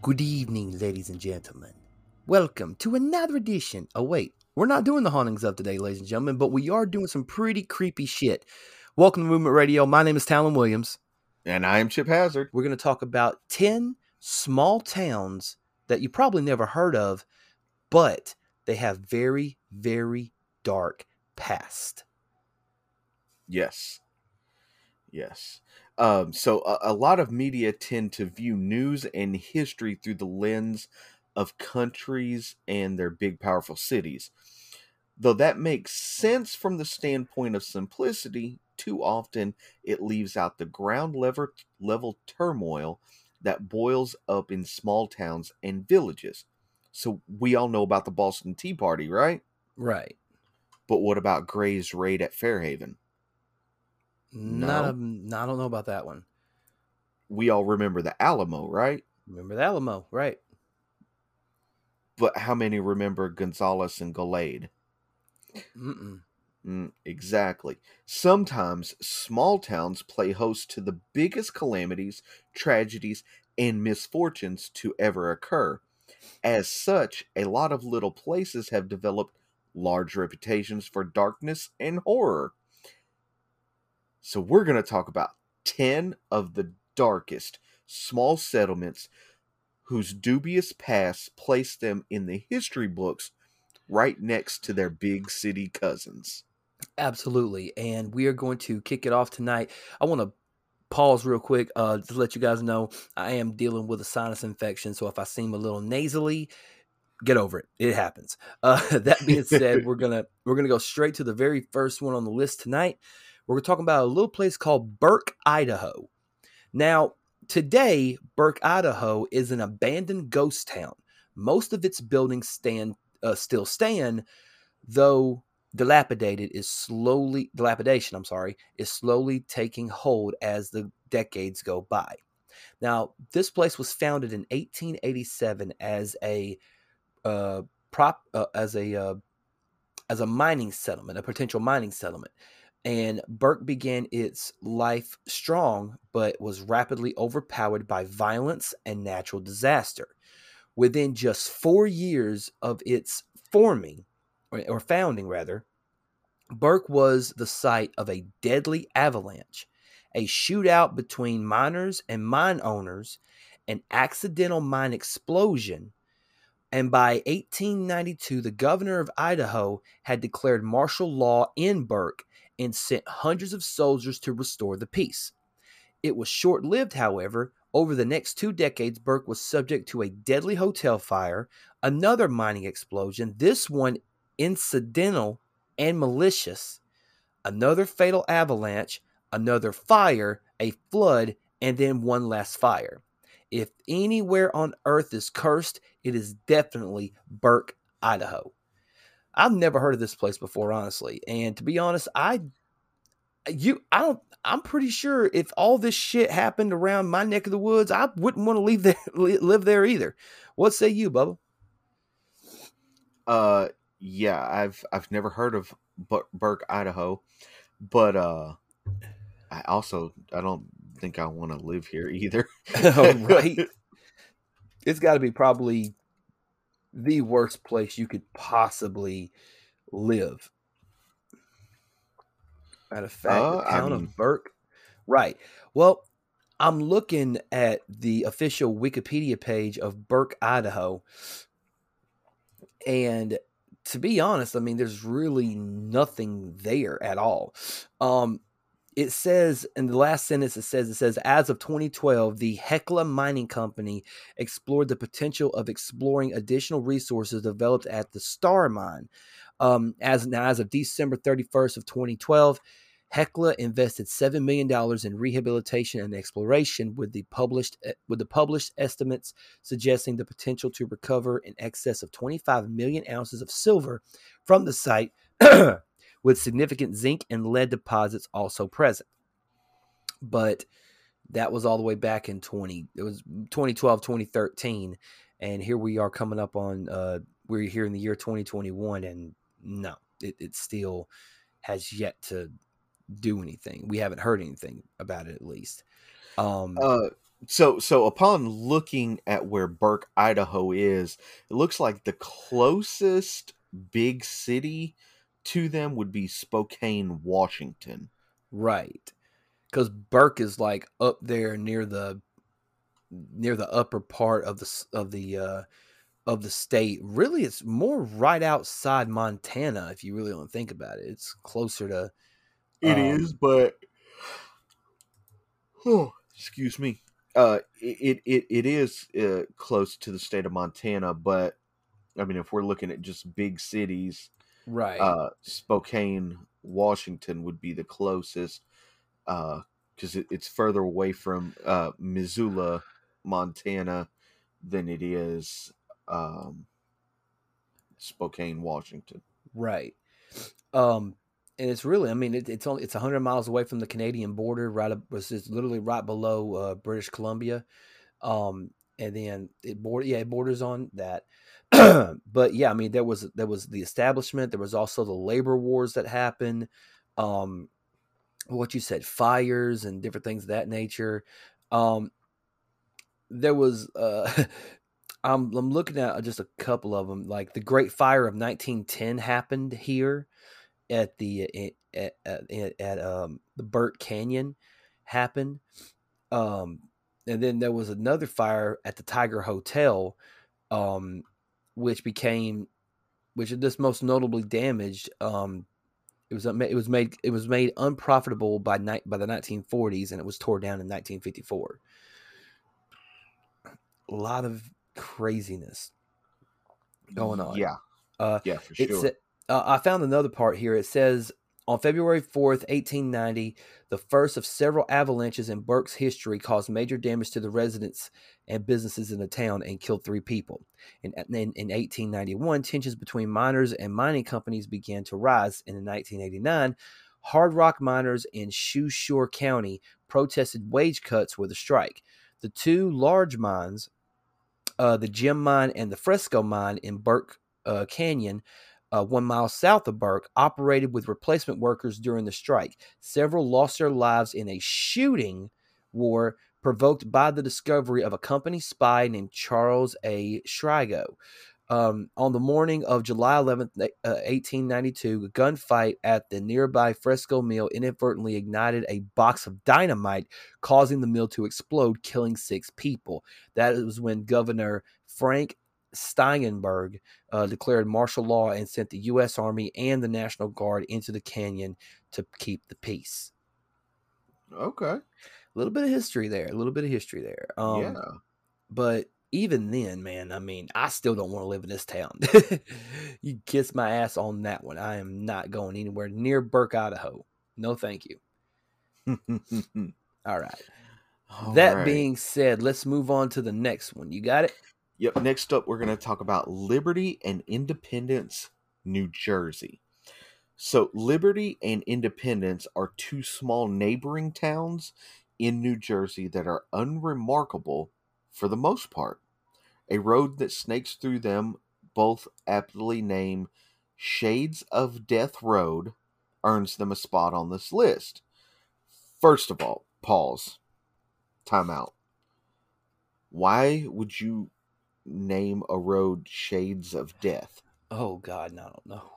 Good evening, ladies and gentlemen. Welcome to another edition. Oh, wait, we're not doing the hauntings of today, ladies and gentlemen, but we are doing some pretty creepy shit. Welcome to Movement Radio. My name is Talon Williams. And I am Chip Hazard. We're going to talk about 10 small towns that you probably never heard of, but they have very, very dark past. Yes. So a lot of media tend to view news and history through the lens of countries and their big, powerful cities. Though that makes sense from the standpoint of simplicity, too often it leaves out the ground level turmoil that boils up in small towns and villages. So we all know about the Boston Tea Party, right? Right. But what about Gray's raid at Fairhaven? I don't know about that one. We all remember the Alamo, right? Remember the Alamo, right? But how many remember Gonzales and Gallade? Exactly. Sometimes small towns play host to the biggest calamities, tragedies, and misfortunes to ever occur. As such, a lot of little places have developed large reputations for darkness and horror. So we're going to talk about 10 of the darkest small settlements whose dubious past placed them in the history books right next to their big city cousins. Absolutely. And we are going to kick it off tonight. I want to pause real quick to let you guys know I am dealing with a sinus infection. So if I seem a little nasally, get over it. It happens. That being said, we're gonna go straight to the very first one on the list tonight. We're talking about a little place called Burke, Idaho. Now, today, Burke, Idaho is an abandoned ghost town. Most of its buildings still stand, though dilapidation is slowly taking hold as the decades go by. Now, this place was founded in 1887 as a mining settlement, a potential mining settlement. And Burke began its life strong, but was rapidly overpowered by violence and natural disaster. Within just 4 years of its founding, Burke was the site of a deadly avalanche, a shootout between miners and mine owners, an accidental mine explosion, and by 1892, the governor of Idaho had declared martial law in Burke and sent hundreds of soldiers to restore the peace. It was short-lived, however. Over the next 2 decades, Burke was subject to a deadly hotel fire, another mining explosion, this one incidental and malicious, another fatal avalanche, another fire, a flood, and then one last fire. If anywhere on earth is cursed, it is definitely Burke, Idaho. I've never heard of this place before, honestly. And to be honest, I'm pretty sure if all this shit happened around my neck of the woods, I wouldn't want to live there either. What say you, Bubba? Yeah, I've never heard of Burke, Idaho, but I don't think I want to live here either. Right? It's got to be probably the worst place you could possibly live. Matter of fact, the town of Burke. Right. Well, I'm looking at the official Wikipedia page of Burke, Idaho. And to be honest, I mean, there's really nothing there at all. It says in the last sentence, it says, as of 2012, the Hecla Mining Company explored the potential of exploring additional resources developed at the Star Mine. As of December 31st of 2012, Hecla invested $7 million in rehabilitation and exploration, with the published estimates suggesting the potential to recover in excess of 25 million ounces of silver from the site, with significant zinc and lead deposits also present. But that was all the way back in 2012, 2013. And here we are coming up on, we're here in the year 2021. And no, it still has yet to do anything. We haven't heard anything about it, at least. So upon looking at where Burke, Idaho is, it looks like the closest big city to them would be Spokane, Washington. Right. Because Burke is like up there near the upper part of the state. Really, it's more right outside Montana if you really want to think about it. It's closer to It is, but oh, excuse me. It is close to the state of Montana, but I mean, if we're looking at just big cities, right. Spokane, Washington would be the closest, because it's further away from Missoula, Montana, than it is um, Spokane, Washington. Right. Um, and it's really, I mean, it's 100 miles away from the Canadian border. It's literally right below British Columbia. And then it borders on that. But yeah, I mean, there was the establishment. There was also the labor wars that happened. Um, what you said, fires and different things of that nature. Um, there was I'm looking at just a couple of them. Like the Great Fire of 1910 happened here at the Burt Canyon happened. Um, and then there was another fire at the Tiger Hotel, um, which is just most notably damaged. It was made unprofitable by the 1940s, and it was torn down in 1954. A lot of craziness going on. Yeah, yeah, for It's sure. I found another part here. It says on February 4th, 1890, the first of several avalanches in Burke's history caused major damage to the residents and businesses in the town and killed 3 people. In 1891, tensions between miners and mining companies began to rise. And in 1989, hard rock miners in Shoeshore County protested wage cuts with a strike. The two large mines, the Gem Mine and the Fresco Mine in Burke Canyon, 1 mile south of Burke, operated with replacement workers during the strike. Several lost their lives in a shooting war provoked by the discovery of a company spy named Charles A. Schrigo. On the morning of July 11th, 1892, a gunfight at the nearby Fresco Mill inadvertently ignited a box of dynamite, causing the mill to explode, killing 6 people. That was when Governor Frank Steinberg declared martial law and sent the U.S. Army and the National Guard into the canyon to keep the peace. Okay. A little bit of history there. A little bit of history there. Yeah. But even then, man, I mean, I still don't want to live in this town. You kiss my ass on that one. I am not going anywhere near Burke, Idaho. No, thank you. All right. All That right. being said, let's move on to the next one. You got it? Yep. Next up, we're going to talk about Liberty and Independence, New Jersey. So, Liberty and Independence are two small neighboring towns in New Jersey that are unremarkable for the most part. A road that snakes through them, both aptly named Shades of Death Road, earns them a spot on this list. First of all, pause. Time out. Why would you name a road Shades of Death? Oh, God, no, I don't know.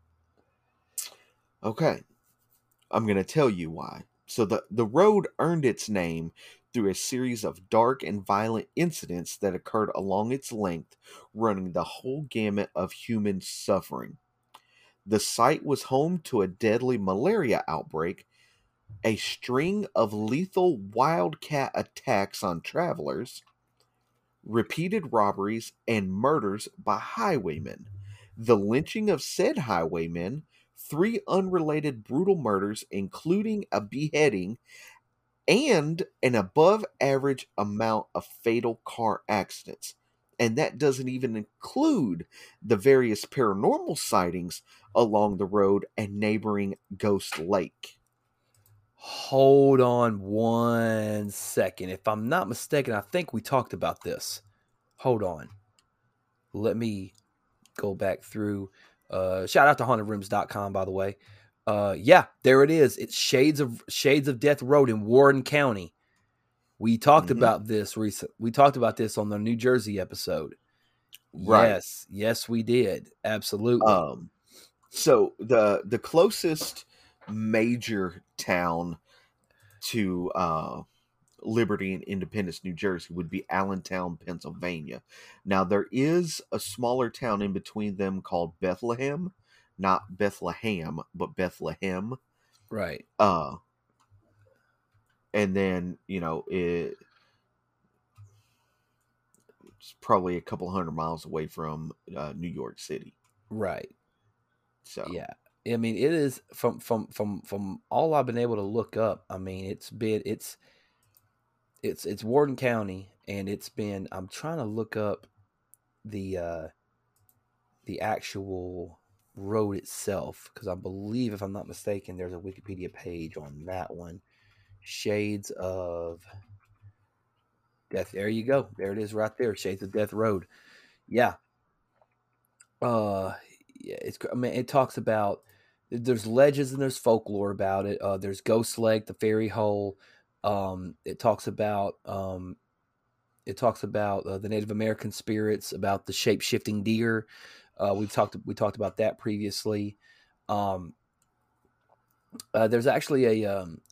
Okay, I'm going to tell you why. So the road earned its name through a series of dark and violent incidents that occurred along its length, running the whole gamut of human suffering. The site was home to a deadly malaria outbreak, a string of lethal wildcat attacks on travelers, repeated robberies, and murders by highwaymen. The lynching of said highwaymen, 3 unrelated brutal murders, including a beheading, and an above average amount of fatal car accidents. And that doesn't even include the various paranormal sightings along the road and neighboring Ghost Lake. Hold on 1 second. If I'm not mistaken, I think we talked about this. Hold on. Let me go back through. Shout out to hauntedrooms.com, by the way. Yeah, there it is. It's Shades of Death Road in Warren County. We talked Mhm. about this We talked about this on the New Jersey episode. Right. Yes, we did. Absolutely. So the closest major town to Liberty and Independence, New Jersey, would be Allentown, Pennsylvania. Now, there is a smaller town in between them called Bethlehem, not Bethlehem, but Bethlehem. Right. Uh, and then it's probably a couple hundred miles away from New York City. Right. So Yeah. I mean, it is from all I've been able to look up. I mean, it's Warden County, and I'm trying to look up the actual road itself, because I believe, if I'm not mistaken, there's a Wikipedia page on that one. Shades of Death. There you go. There it is, right there. Shades of Death Road. Yeah. Yeah. I mean, it talks about, there's legends and there's folklore about it. There's Ghost Lake, the Fairy Hole. It talks about the Native American spirits, about the shape shifting deer. We talked about that previously. There's actually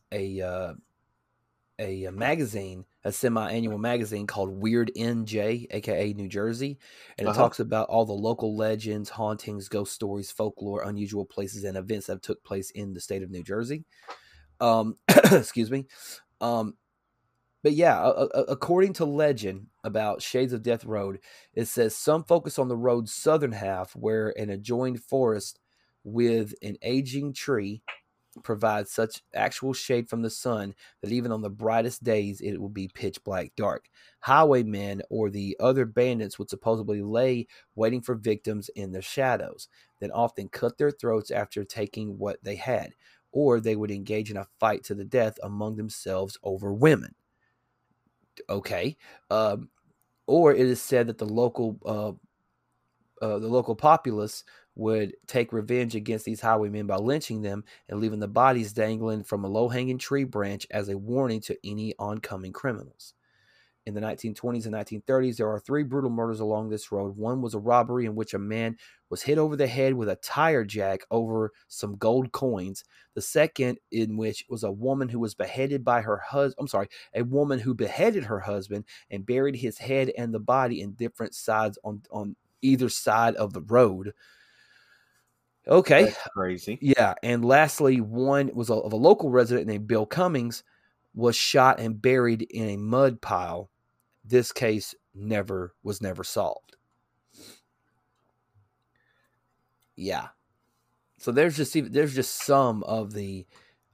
a magazine, a semi-annual magazine called Weird NJ, aka New Jersey, and it talks about all the local legends, hauntings, ghost stories, folklore, unusual places, and events that took place in the state of New Jersey. Excuse me. But yeah, according to legend about Shades of Death Road, it says some focus on the road's southern half, where an adjoined forest with an aging tree provides such actual shade from the sun that even on the brightest days it will be pitch black dark. Highwaymen or the other bandits would supposedly lay waiting for victims in the shadows, then often cut their throats after taking what they had, or they would engage in a fight to the death among themselves over women. Okay. Or it is said that the local populace would take revenge against these highwaymen by lynching them and leaving the bodies dangling from a low-hanging tree branch as a warning to any oncoming criminals. In the 1920s and 1930s, there are 3 brutal murders along this road. One was a robbery in which a man was hit over the head with a tire jack over some gold coins. The second, in which was a woman who was beheaded by her husband. I'm sorry, a woman who beheaded her husband and buried his head and the body in different sides on either side of the road. Okay. that's crazy. Yeah. And lastly, one was of a local resident named Bill Cummings, was shot and buried in a mud pile. This case was never solved. Yeah. So there's just some of the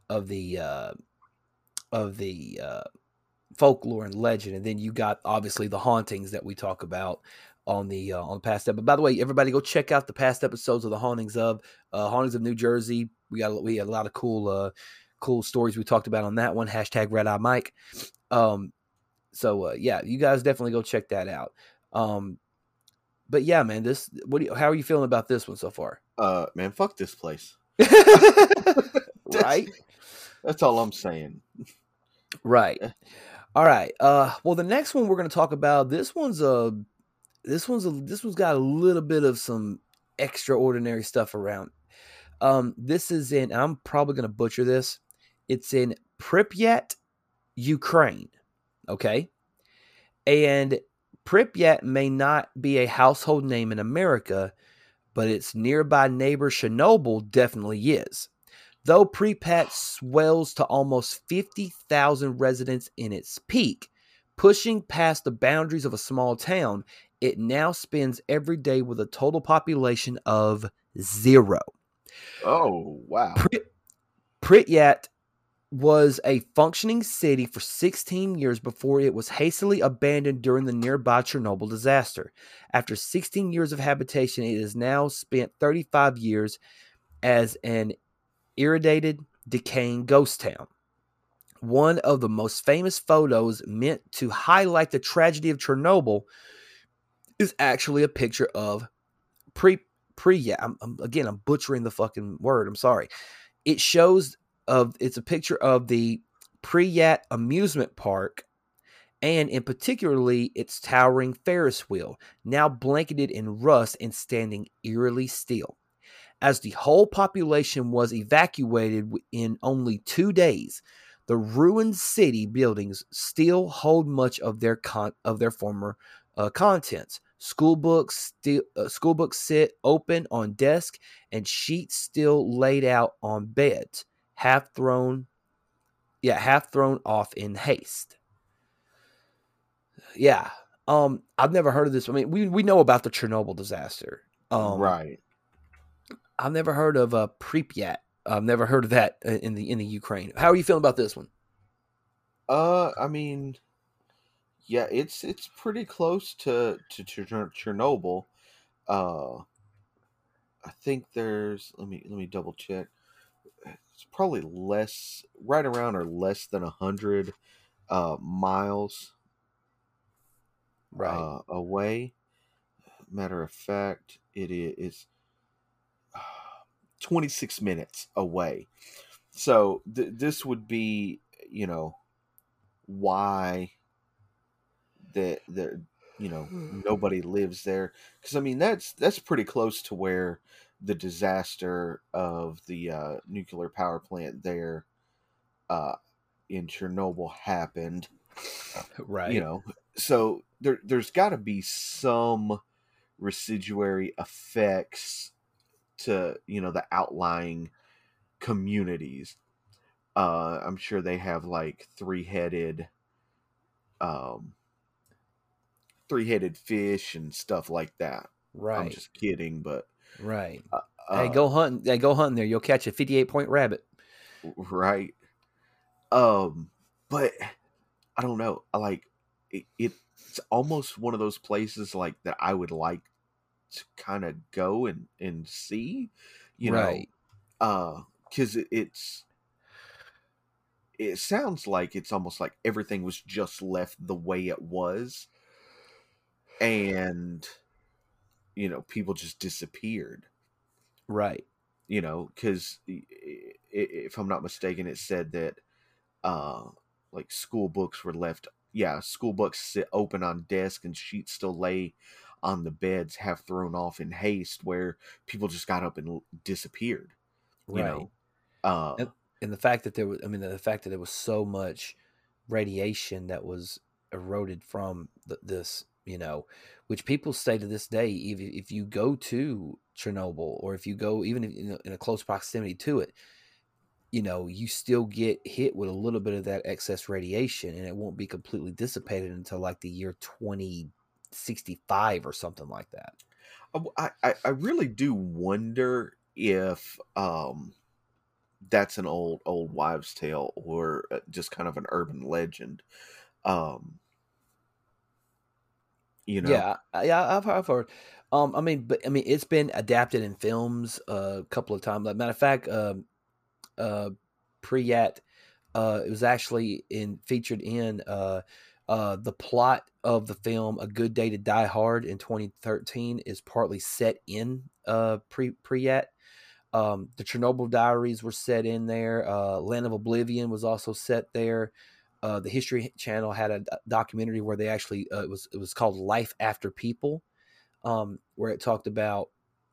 folklore and legend, and then you got obviously the hauntings that we talk about on the past episode. By the way, everybody go check out the past episodes of the hauntings of New Jersey. We had a lot of cool stories we talked about on that one. # Red Eye Mike. So yeah, you guys definitely go check that out. But yeah, man, how are you feeling about this one so far? Man, fuck this place. Right? That's all I'm saying. Right. All right. Well, the next one we're going to talk about, this one's got a little bit of some extraordinary stuff around. This is in, I'm probably going to butcher this. It's in Pripyat, Ukraine. Okay. And Pripyat may not be a household name in America, but its nearby neighbor Chernobyl definitely is. Though Pripyat swells to almost 50,000 residents in its peak, pushing past the boundaries of a small town, it now spends every day with a total population of 0. Oh, wow. Pripyat was a functioning city for 16 years before it was hastily abandoned during the nearby Chernobyl disaster. After 16 years of habitation, it has now spent 35 years as an irradiated, decaying ghost town. One of the most famous photos meant to highlight the tragedy of Chernobyl is actually a picture of Pripyat. I'm butchering the fucking word. I'm sorry. It's a picture of the Pripyat amusement park, and in particularly its towering Ferris wheel, now blanketed in rust and standing eerily still. As the whole population was evacuated in only 2 days, the ruined city buildings still hold much of their former contents. School books sit open on desks, and sheets still laid out on beds, half thrown, half thrown off in haste. Yeah. I've never heard of this. I mean, we know about the Chernobyl disaster. Right. I've never heard of Pripyat. I've never heard of that in the Ukraine. How are you feeling about this one? I mean, yeah, it's pretty close to Chernobyl. Uh, I think there's let me double check. It's probably less, right around or less than 100 miles Right. away. Matter of fact, it is 26 minutes away. So this would be, why that nobody lives there, because I mean that's pretty close to where the disaster of the nuclear power plant there uh, in Chernobyl happened. Right. So there's got to be some residuary effects to the outlying communities. I'm sure they have like um, three-headed fish and stuff like that. I'm Right. just kidding, but Right. uh, Hey, uh go hunting. Hey, go hunting there. You'll catch a 58-point rabbit. right. But I don't know. I like it's almost one of those places like that I would like to kind of go and see, you know, Right. because it sounds like it's almost like everything was just left the way it was, and people just disappeared. Right. Because if I'm not mistaken, it said that uh like school books were left. Yeah, school books sit open on desk and sheets still lay on the beds, half thrown off in haste, where people just got up and disappeared. You Right. know, uh, And and the fact that the fact that there was so much radiation that was eroded from this, which people say to this day, if you go to Chernobyl, or if you go even in a close proximity to it, you still get hit with a little bit of that excess radiation, and it won't be completely dissipated until like the year 2065 or something like that. I really do wonder if that's an old wives' tale, or just kind of an urban legend. Um, you know, Yeah, I've heard. It's been adapted in films a couple of times. Like, matter of fact, uh, Priyat, it was actually featured in the plot of the film A Good Day to Die Hard in 2013 is partly set in Priyat. The Chernobyl Diaries were set in there. Land of Oblivion was also set there. The History Channel had a documentary where they actually it was called Life After People, where it talked about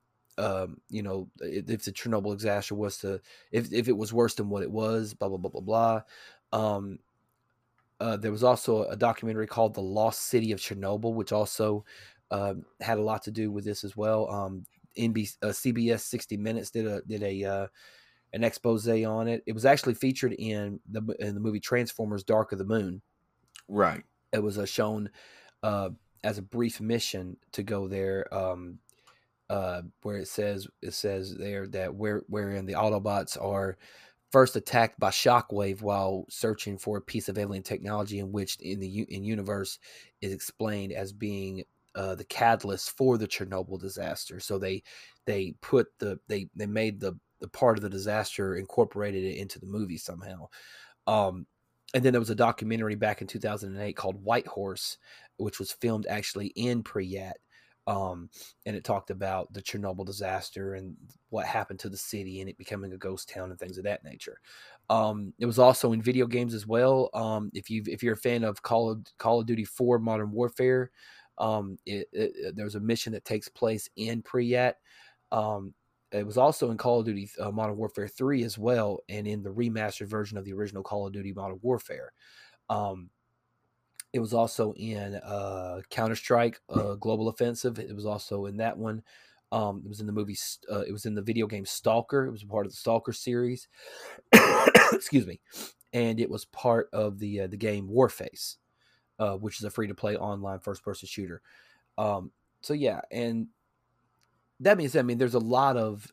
if the Chernobyl disaster was to if it was worse than what it was, blah blah blah blah blah. Um, there was also a documentary called The Lost City of Chernobyl, which also had a lot to do with this as well. CBS 60 Minutes did a an expose on it. It was actually featured in the movie Transformers: Dark of the Moon. right. It was shown uh, as a brief mission to go there, where it says there that wherein the Autobots are first attacked by Shockwave while searching for a piece of alien technology, in which in universe is explained as being the catalyst for the Chernobyl disaster. So they put they made the part of the disaster, incorporated it into the movie somehow. Um, and then there was a documentary back in 2008 called White Horse, which was filmed actually in Priyat, And it talked about the Chernobyl disaster and what happened to the city and it becoming a ghost town and things of that nature. It was also in video games as well. If you're a fan of Call of Duty 4 Modern Warfare, there's a mission that takes place in Pripyat. It was also in Call of Duty Modern Warfare 3 as well, and in the remastered version of the original Call of Duty Modern Warfare. It was also in Counter-Strike Global Offensive. It was also in that one. It was in the movie. It was in the video game Stalker. It was part of the Stalker series. Excuse me. And it was part of the game Warface, which is a free-to-play online first-person shooter. So yeah, and that means, I mean, there's a lot of,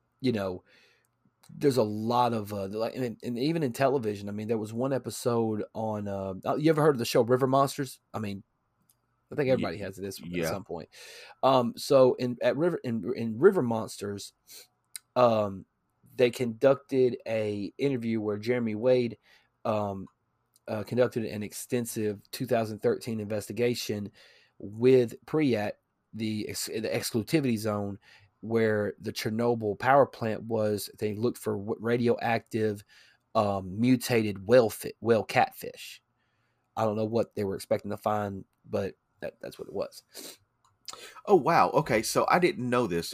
and even in television. I mean, there was one episode on. You ever heard of the show River Monsters? I mean, I think everybody has this at some point. So in River Monsters, they conducted a interview where Jeremy Wade conducted an extensive 2013 investigation with Pripyat, the exclusivity zone, where the Chernobyl power plant was. They looked for radioactive mutated whale catfish. I don't know what they were expecting to find, but that's what it was. Oh wow. Okay, so I didn't know this.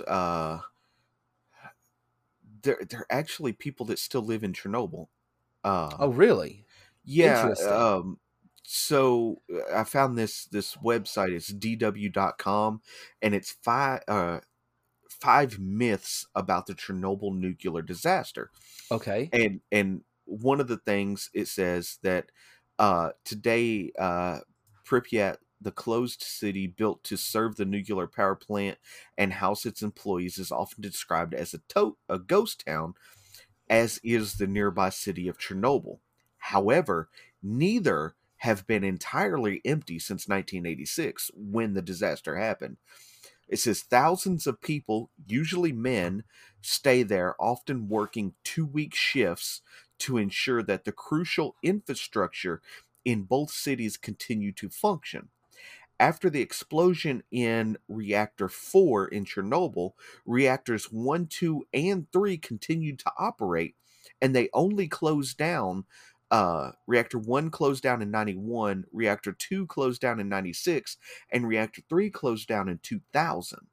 There are actually people that still live in Chernobyl. Oh really? Yeah. Interesting. So I found this website. It's dw.com, and it's five myths about the Chernobyl nuclear disaster. Okay. And one of the things it says that today Pripyat, the closed city built to serve the nuclear power plant and house its employees, is often described as a ghost town, as is the nearby city of Chernobyl. However, neither have been entirely empty since 1986, when the disaster happened. It says thousands of people, usually men, stay there, often working 2-week shifts to ensure that the crucial infrastructure in both cities continue to function. After the explosion in Reactor 4 in Chernobyl, reactors 1, 2, and 3 continued to operate, and they only closed down. Reactor 1 closed down in 91, Reactor 2 closed down in 96, and Reactor 3 closed down in 2000.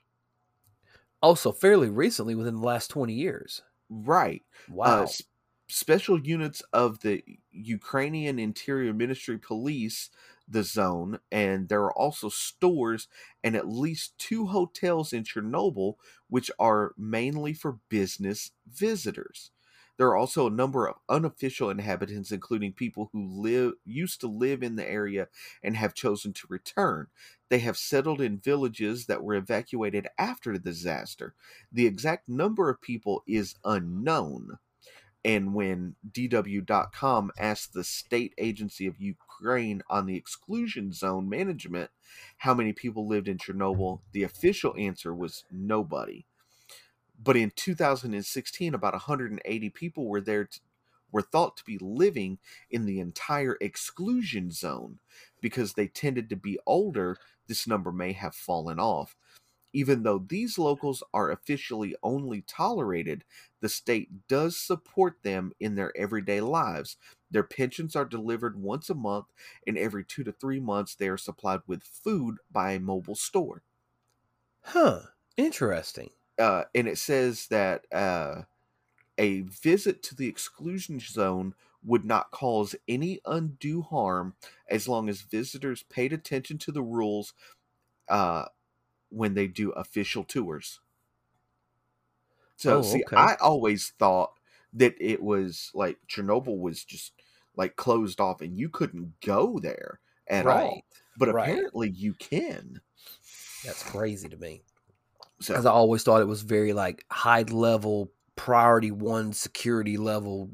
Also, fairly recently, within the last 20 years. Right. Wow. Special units of the Ukrainian Interior Ministry police the zone, and there are also stores and at least 2 hotels in Chernobyl, which are mainly for business visitors. There are also a number of unofficial inhabitants, including people who used to live in the area and have chosen to return. They have settled in villages that were evacuated after the disaster. The exact number of people is unknown. And when DW.com asked the state agency of Ukraine on the exclusion zone management how many people lived in Chernobyl, the official answer was nobody. But in 2016, about 180 people were thought to be living in the entire exclusion zone. Because they tended to be older, this number may have fallen off. Even though these locals are officially only tolerated, the state does support them in their everyday lives. Their pensions are delivered once a month, and every 2 to 3 months they are supplied with food by a mobile store. Huh. Interesting. And it says that a visit to the exclusion zone would not cause any undue harm as long as visitors paid attention to the rules when they do official tours. So, okay. I always thought that it was like Chernobyl was just like closed off and you couldn't go there at all. But apparently you can. That's crazy to me. So, as I always thought it was very like high level, priority 1 security level,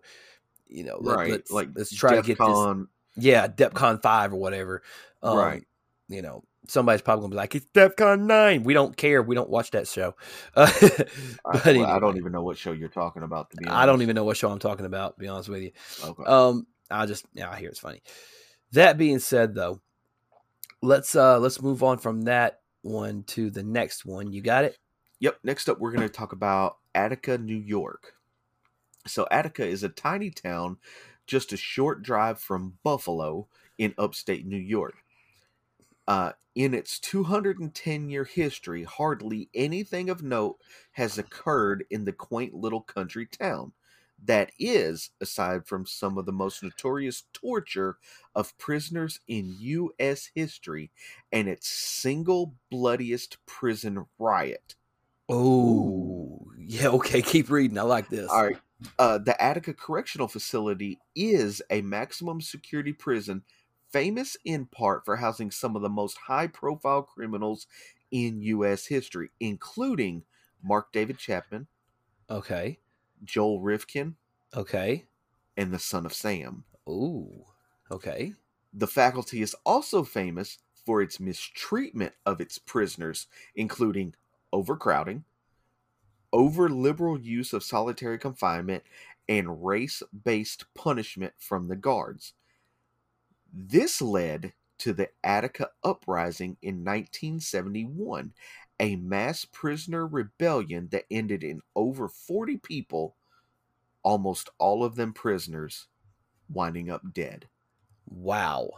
right. let's try to get this. Yeah, DEFCON 5 or whatever. Right. Somebody's probably gonna be like, it's DEFCON 9. We don't care. We don't watch that show. But anyway, I don't even know what show you're talking about, to be honest. I don't even know what show I'm talking about, to be honest with you. Okay. I hear it's funny. That being said, though, let's move on from that one to the next one. You got it? Yep. Next up, we're going to talk about Attica, New York. So Attica is a tiny town just a short drive from Buffalo in upstate New York. In its 210-year history, hardly anything of note has occurred in the quaint little country town. That is, aside from some of the most notorious torture of prisoners in U.S. history and its single bloodiest prison riot. Oh, yeah. Okay, keep reading. I like this. All right. The Attica Correctional Facility is a maximum security prison famous in part for housing some of the most high-profile criminals in U.S. history, including Mark David Chapman, Okay. Joel Rifkin, Okay. and the Son of Sam. Ooh. Okay. The faculty is also famous for its mistreatment of its prisoners, including overcrowding, over-liberal use of solitary confinement, and race-based punishment from the guards. This led to the Attica Uprising in 1971, a mass prisoner rebellion that ended in over 40 people, almost all of them prisoners, winding up dead. Wow.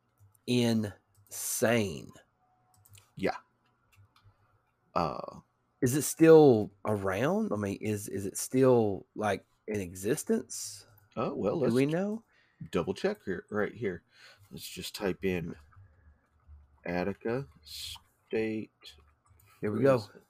Insane. Yeah. Is it still around? I mean, is it still like in existence? Oh, well, Do let's we know? double check here, right here. Let's just type in Attica State Here we go. Prison.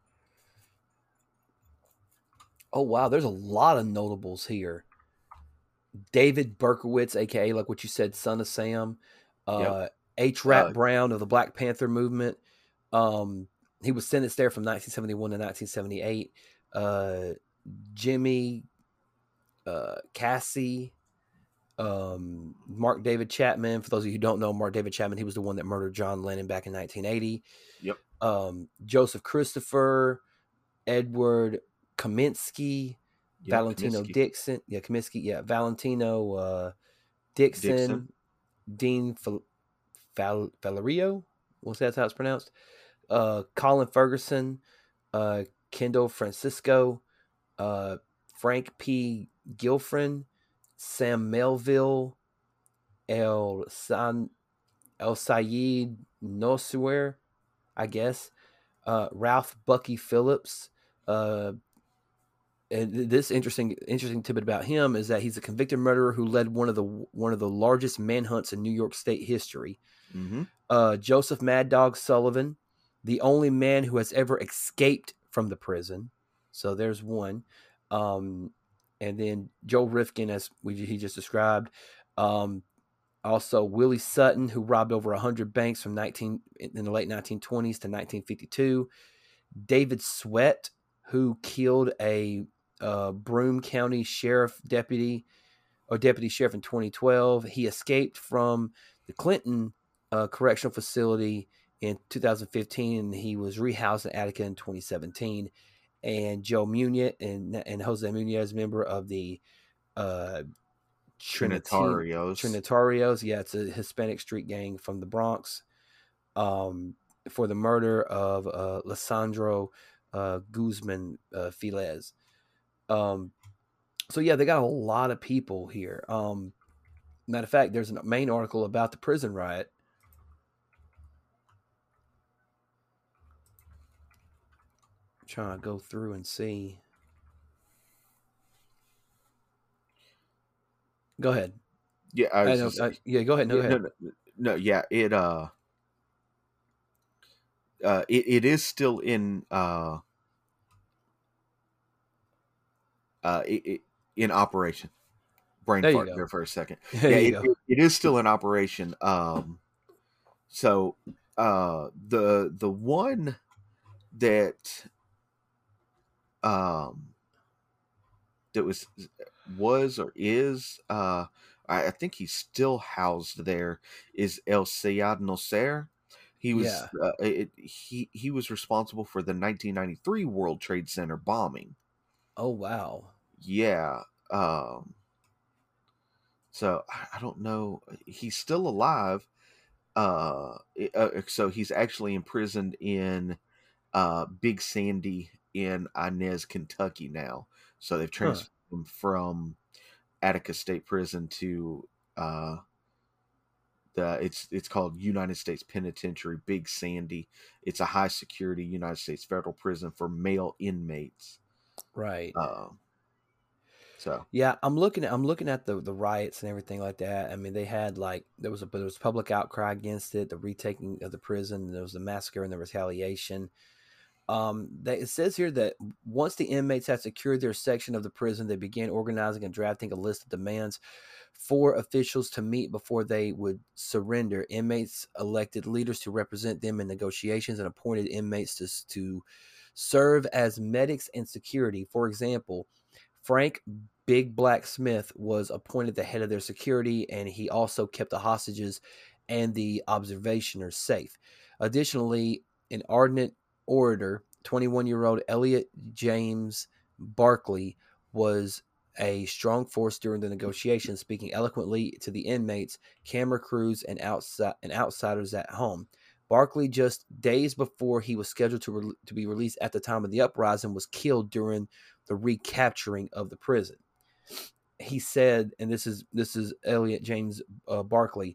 Oh wow, there's a lot of notables here. David Berkowitz, aka like what you said, Son of Sam. Yep. H. Rap Brown of the Black Panther movement. He was sentenced there from 1971 to 1978. Jimmy Cassie, Mark David Chapman. For those of you who don't know, Mark David Chapman, he was the one that murdered John Lennon back in 1980. Yep. Joseph Christopher, Edward Kaminsky, Valentino Kaminsky. Dixon. Yeah, Kaminsky. Yeah, Valentino Dixon. Dean Valerio. Well, that's how it's pronounced. Colin Ferguson, Kendall Francisco, Frank P. Gilfrin, Sam Melville, El Sayed Noswer, I guess, Ralph Bucky Phillips. And this interesting tidbit about him is that he's a convicted murderer who led one of the largest manhunts in New York State history. Mm-hmm. Joseph Mad Dog Sullivan, the only man who has ever escaped from the prison. So there's one. And then Joel Rifkin, as he just described. Also Willie Sutton, who robbed over 100 banks in the late 1920s to 1952. David Sweat, who killed a Broome County deputy sheriff in 2012. He escaped from the Clinton correctional facility in 2015, and he was rehoused in Attica in 2017. And Joe Muniz and Jose Muñez, member of the Trinitarios. Yeah, it's a Hispanic street gang from the Bronx, for the murder of Lisandro Guzman Filez. So yeah, they got a lot of people here. Matter of fact, there's a main article about the prison riot. I'm trying to go through and see. Go ahead. Yeah, go ahead. No, go ahead. No, yeah, it is still in in operation. Brain fart there for a second. It is still in operation. So the one that that was or is I think he's still housed there is El Sayed Nosser. He was he was responsible for the 1993 World Trade Center bombing. Oh wow. Yeah. So I don't know. He's still alive. So he's actually imprisoned in Big Sandy in Inez, Kentucky now. So they've Huh. transferred him from Attica State Prison to uh, it's called United States Penitentiary Big Sandy. It's a high security United States federal prison for male inmates. Right. Uh, so Yeah, I'm looking at the riots and everything like that. I mean, they had like there was public outcry against it, the retaking of the prison, there was the massacre and the retaliation. It says here that once the inmates had secured their section of the prison, they began organizing and drafting a list of demands for officials to meet before they would surrender. Inmates elected leaders to represent them in negotiations and appointed inmates to serve as medics and security. For example, Frank Big Black Smith was appointed the head of their security, and he also kept the hostages and the observationists safe. Additionally, an ardent orator, 21-year-old Elliot James Barkley, was a strong force during the negotiations, speaking eloquently to the inmates, camera crews, and outsiders at home. Barkley, just days before he was scheduled to be released at the time of the uprising, was killed during the recapturing of the prison. He said, and this is Elliot James Barkley,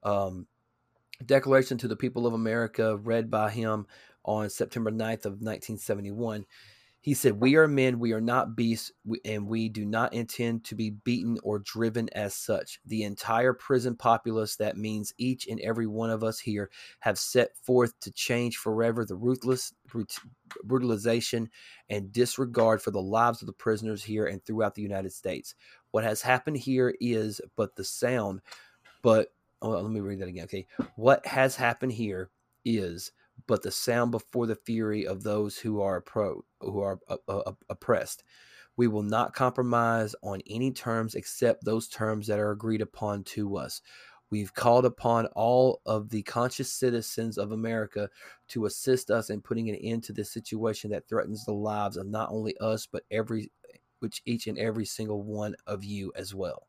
Declaration to the People of America, read by him on September 9th of 1971. He said, "We are men, we are not beasts, and we do not intend to be beaten or driven as such. The entire prison populace, that means each and every one of us here, have set forth to change forever the ruthless brutalization and disregard for the lives of the prisoners here and throughout the United States. What has happened here is but the sound, but let me read that again. Okay. What has happened here is but the sound before the fury of those who are oppressed. We will not compromise on any terms except those terms that are agreed upon to us. We've called upon all of the conscious citizens of America to assist us in putting an end to this situation that threatens the lives of not only us, but each and every single one of you as well."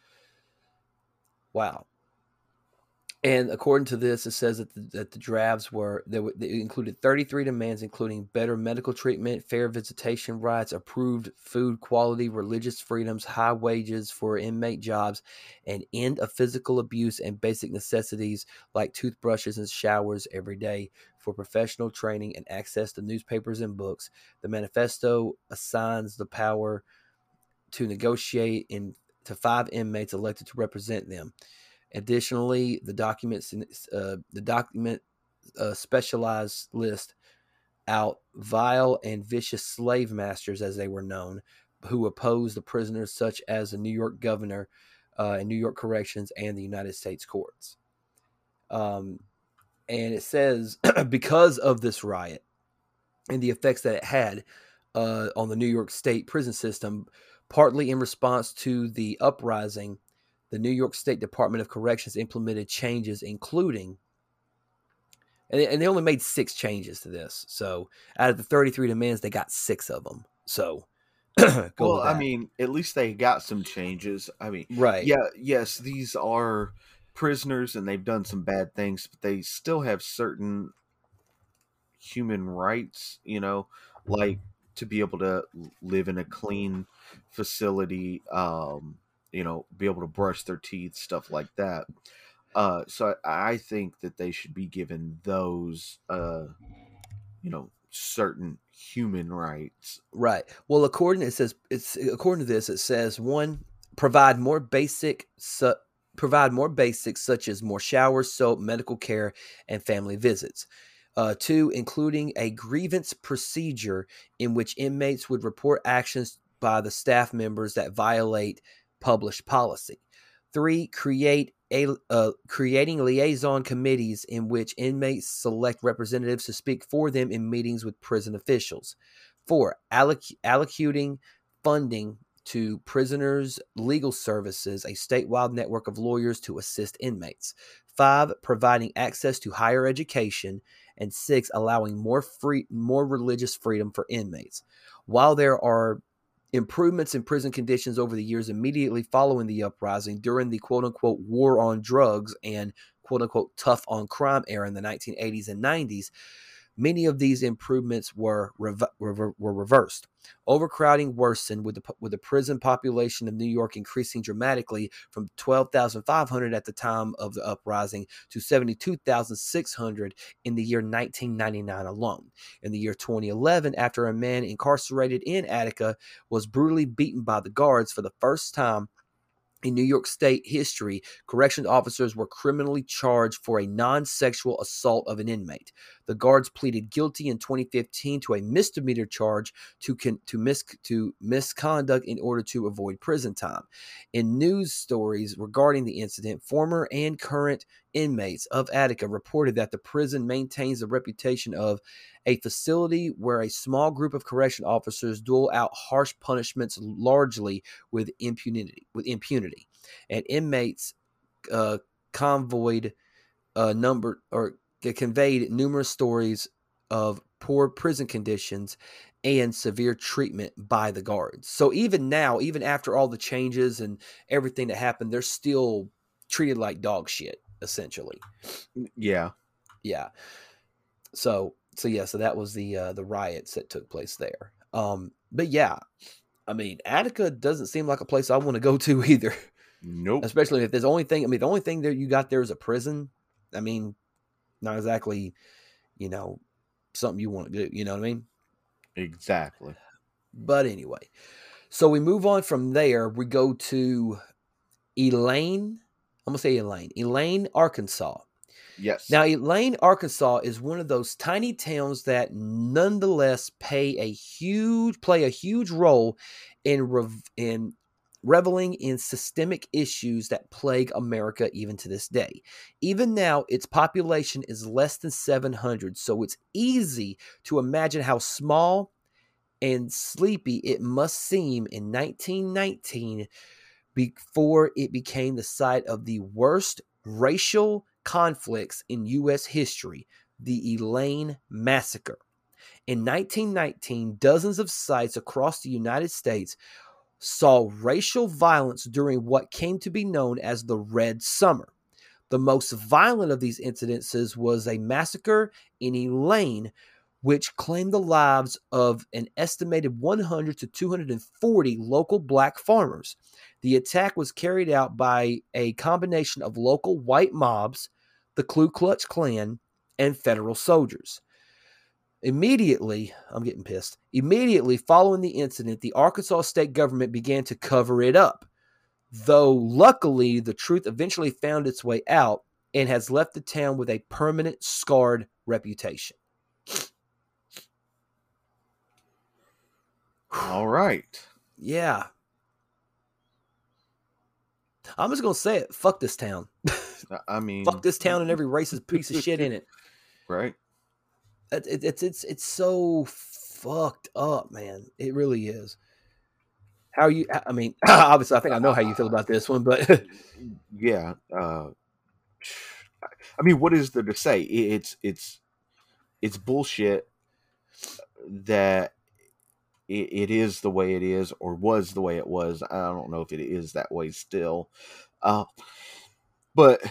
Wow. And according to this, it says that the drafts they included 33 demands, including better medical treatment, fair visitation rights, approved food quality, religious freedoms, high wages for inmate jobs, an end of physical abuse, and basic necessities like toothbrushes and showers every day for professional training and access to newspapers and books. The manifesto assigns the power to negotiate to 5 inmates elected to represent them. Additionally, the document specialized list out vile and vicious slave masters, as they were known, who opposed the prisoners, such as the New York governor and New York corrections and the United States courts. And it says because of this riot and the effects that it had on the New York State prison system, partly in response to the uprising, the New York State Department of Corrections implemented changes, including, and they only made 6 changes to this. So out of the 33 demands, they got 6 of them. So go well, with I that. mean, at least they got some changes. I mean, Right. yeah, yes, these are prisoners and they've done some bad things, but they still have certain human rights, like to be able to live in a clean facility, be able to brush their teeth, stuff like that. So I think that they should be given those, certain human rights. Right. Well, according to this, it says one, provide more basic provide more basics such as more showers, soap, medical care, and family visits. 2, including a grievance procedure in which inmates would report actions by the staff members that violate published policy. 3, creating liaison committees in which inmates select representatives to speak for them in meetings with prison officials. 4, allocating funding to prisoners' legal services, a statewide network of lawyers to assist inmates. 5, providing access to higher education. And 6, allowing more religious freedom for inmates. While there are improvements in prison conditions over the years immediately following the uprising during the quote-unquote war on drugs and quote unquote tough on crime era in the 1980s and 90s, many of these improvements were reversed. Overcrowding worsened with the prison population of New York increasing dramatically from 12,500 at the time of the uprising to 72,600 in the year 1999 alone. In the year 2011, after a man incarcerated in Attica was brutally beaten by the guards for the first time in New York State history, corrections officers were criminally charged for a non-sexual assault of an inmate. The guards pleaded guilty in 2015 to a misdemeanor charge to misconduct in order to avoid prison time. In news stories regarding the incident, former and current inmates of Attica reported that the prison maintains a reputation of a facility where a small group of correction officers dole out harsh punishments largely with impunity. And inmates conveyed numerous stories of poor prison conditions and severe treatment by the guards. So even now, even after all the changes and everything that happened, they're still treated like dog shit, essentially. Yeah. So that was the riots that took place there. But yeah, I mean, Attica doesn't seem like a place I want to go to either. Nope. Especially if there's the only thing that you got there is a prison. I mean, not exactly, something you want to do. You know what I mean? Exactly. But anyway, so we move on from there. We go to Elaine. I'm going to say Elaine, Arkansas. Yes. Now, Elaine, Arkansas is one of those tiny towns that nonetheless play a huge role in reveling in systemic issues that plague America even to this day. Even now, its population is less than 700, so it's easy to imagine how small and sleepy it must seem in 1919 before it became the site of the worst racial conflicts in U.S. history, the Elaine Massacre. In 1919, dozens of sites across the United States saw racial violence during what came to be known as the Red Summer. The most violent of these incidences was a massacre in Elaine, which claimed the lives of an estimated 100 to 240 local black farmers. The attack was carried out by a combination of local white mobs, the Ku Klux Klan, and federal soldiers. Immediately following the incident, the Arkansas state government began to cover it up. Though luckily, the truth eventually found its way out and has left the town with a permanent scarred reputation. All right. Yeah. I'm just going to say it. Fuck this town. I mean, fuck this town and every racist piece of shit in it. Right. It's so fucked up, man. It really is. How are you? I mean, obviously, I think I know how you feel about this one, but yeah. I mean, what is there to say? It's bullshit that it is the way it is, or was the way it was. I don't know if it is that way still. But,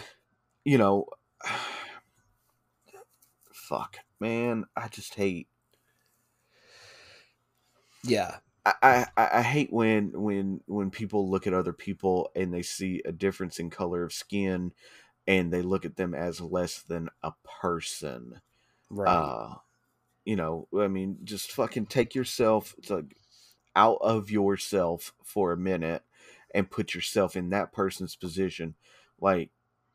fuck, man, I just hate. Yeah. I hate when people look at other people and they see a difference in color of skin and they look at them as less than a person. Right. I mean, just fucking take yourself out of yourself for a minute and put yourself in that person's position. Like,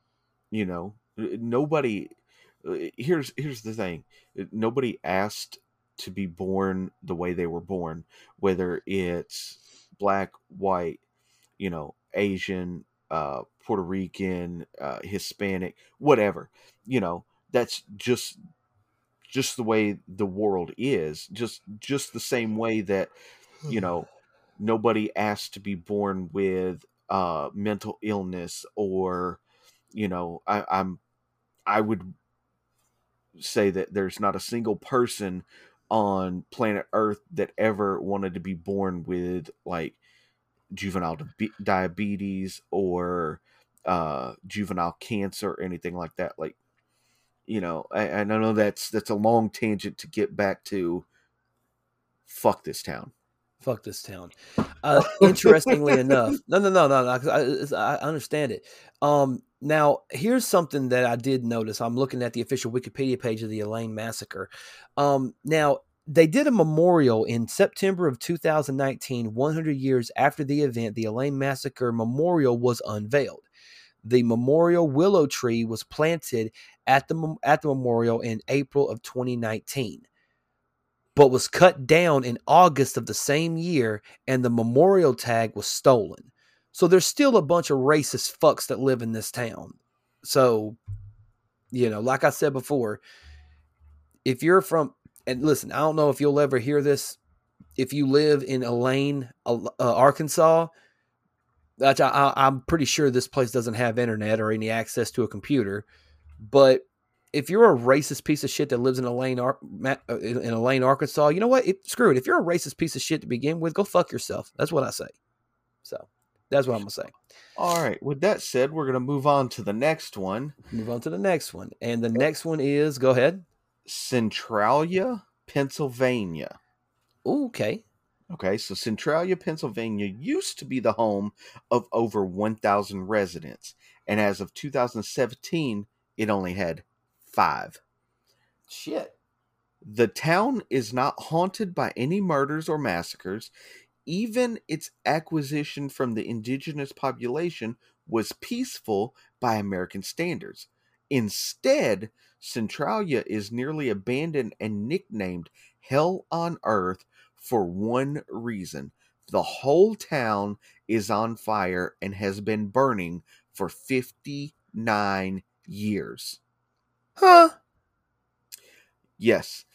nobody. Here's the thing. Nobody asked to be born the way they were born, whether it's black, white, Asian, Puerto Rican, Hispanic, whatever. That's just the way the world is. Just the same way that nobody asked to be born with mental illness, or I would say that there's not a single person on planet Earth that ever wanted to be born with like juvenile diabetes or juvenile cancer or anything like that. Like, I know that's a long tangent to get back to fuck this town. Fuck this town. Interestingly enough, no, 'cause I understand it. Now here's something that I did notice. I'm looking at the official Wikipedia page of the Elaine massacre. Now they did a memorial in September of 2019, 100 years after the event. The Elaine massacre memorial was unveiled. The memorial willow tree was planted at the memorial in April of 2019. But was cut down in August of the same year, and the memorial tag was stolen. So there's still a bunch of racist fucks that live in this town. So, like I said before, if you're from, and listen, I don't know if you'll ever hear this, if you live in Elaine, Arkansas, I'm pretty sure this place doesn't have internet or any access to a computer, but if you're a racist piece of shit that lives in Elaine, Arkansas, you know what? Screw it. If you're a racist piece of shit to begin with, go fuck yourself. That's what I say. So that's what I'm going to say. All right. With that said, we're going to move on to the next one. And the next one is, go ahead. Centralia, Pennsylvania. Ooh, okay. Okay, so Centralia, Pennsylvania used to be the home of over 1,000 residents. And as of 2017, it only had 5. Shit. The town is not haunted by any murders or massacres. Even its acquisition from the indigenous population was peaceful by American standards. Instead, Centralia is nearly abandoned and nicknamed Hell on Earth for one reason. The whole town is on fire and has been burning for 59 years. Huh? Yes.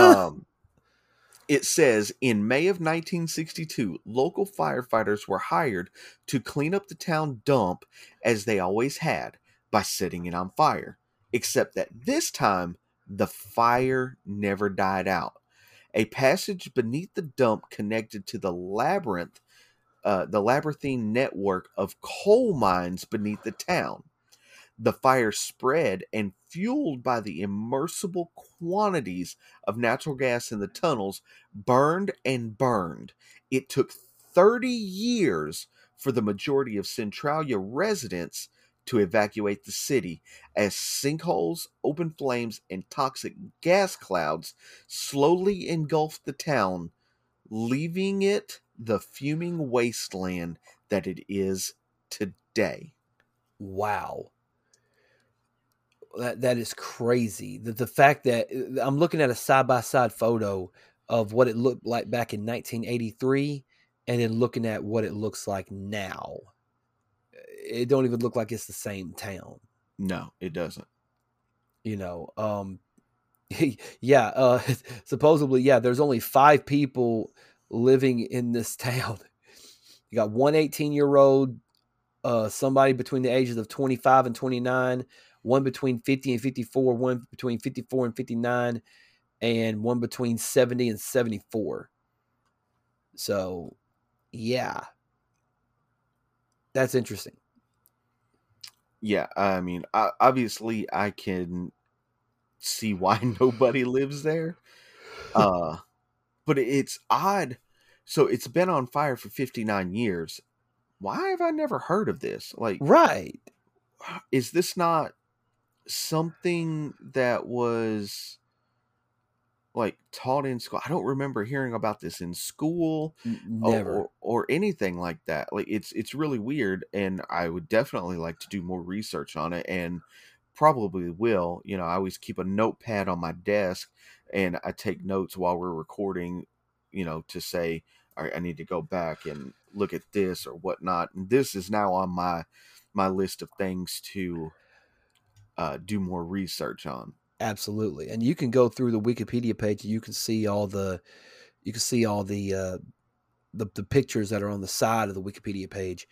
It says, in May of 1962, local firefighters were hired to clean up the town dump, as they always had, by setting it on fire. Except that this time, the fire never died out. A passage beneath the dump connected to the labyrinthine network of coal mines beneath the town. The fire spread, and fueled by the immersible quantities of natural gas in the tunnels, burned and burned. It took 30 years for the majority of Centralia residents to evacuate the city, as sinkholes, open flames, and toxic gas clouds slowly engulfed the town, leaving it the fuming wasteland that it is today. Wow. That is crazy. The fact that I'm looking at a side-by-side photo of what it looked like back in 1983 and then looking at what it looks like now. It don't even look like it's the same town. No, it doesn't. Yeah, supposedly, yeah, there's only 5 people living in this town. You got one 18-year-old, somebody between the ages of 25 and 29, one between 50 and 54, one between 54 and 59, and one between 70 and 74. So, yeah. That's interesting. Yeah, I mean, obviously I can see why nobody lives there. But it's odd. So it's been on fire for 59 years. Why have I never heard of this? Like, right. Is this not something that was like taught in school? I don't remember hearing about this in school. Never. Or anything like that. Like, it's really weird, and I would definitely like to do more research on it, and probably will. I always keep a notepad on my desk, and I take notes while we're recording, to say, all right, I need to go back and look at this or whatnot. And this is now on my list of things to do more research on. Absolutely. And you can go through the Wikipedia page and you can see all the pictures that are on the side of the Wikipedia page.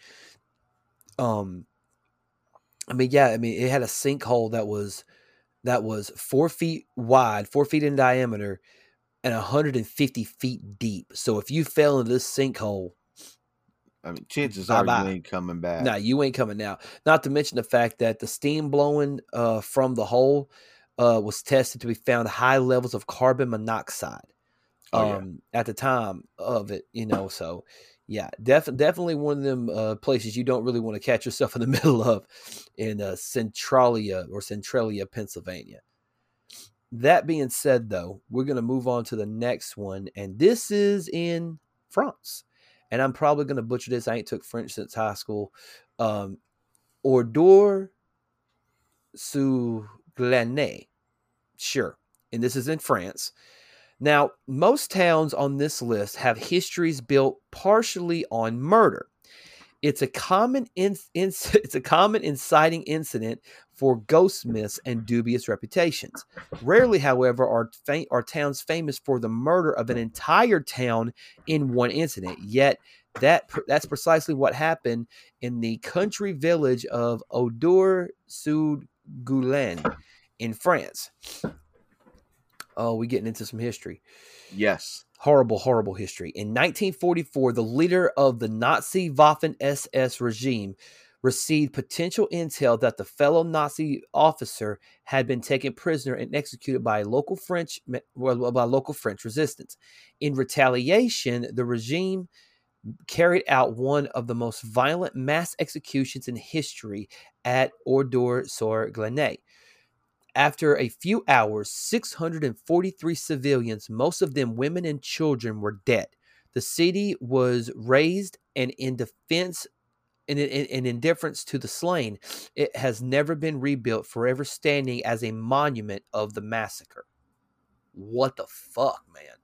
It had a sinkhole that was 4 feet wide, 4 feet in diameter, and 150 feet deep. So if you fell into this sinkhole, I mean, chances Bye are you bye. ain't coming back. No, you ain't coming now. Not to mention the fact that the steam blowing from the hole was tested to be found high levels of carbon monoxide at the time of it, so yeah, definitely one of them places you don't really want to catch yourself in the middle of in Centralia, Pennsylvania. That being said, though, we're going to move on to the next one, and this is in France. And I'm probably going to butcher this. I ain't took French since high school. Ordure sous Glenay. Sure. And this is in France. Now, most towns on this list have histories built partially on murder. It's a common inciting incident for ghost myths and dubious reputations. Rarely, however, are towns famous for the murder of an entire town in one incident. Yet, that's precisely what happened in the country village of Audure-sous-Goulen in France. Oh, we're getting into some history. Yes. Horrible, horrible history. In 1944, the leader of the Nazi Waffen-SS regime received potential intel that the fellow Nazi officer had been taken prisoner and executed by local French resistance. In retaliation, the regime carried out one of the most violent mass executions in history at Ordure-sur-Glenay. After a few hours, 643 civilians, most of them women and children, were dead. The city was razed, and in defense and in indifference to the slain, it has never been rebuilt, forever standing as a monument of the massacre. What the fuck, man?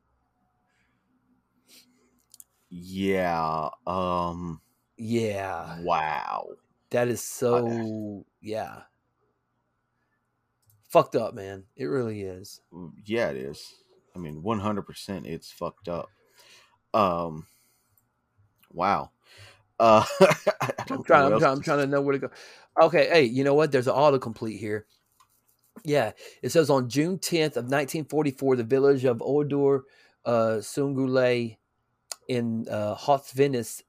Yeah. Yeah. Wow. That is so, yeah. Fucked up, man. It really is. Yeah, it is. I mean, 100% it's fucked up. Wow. I'm trying to know where to go. Okay, hey, you know what? There's an autocomplete here. Yeah, it says on June 10th of 1944, the village of Ordure Sungulay in Haute-Venice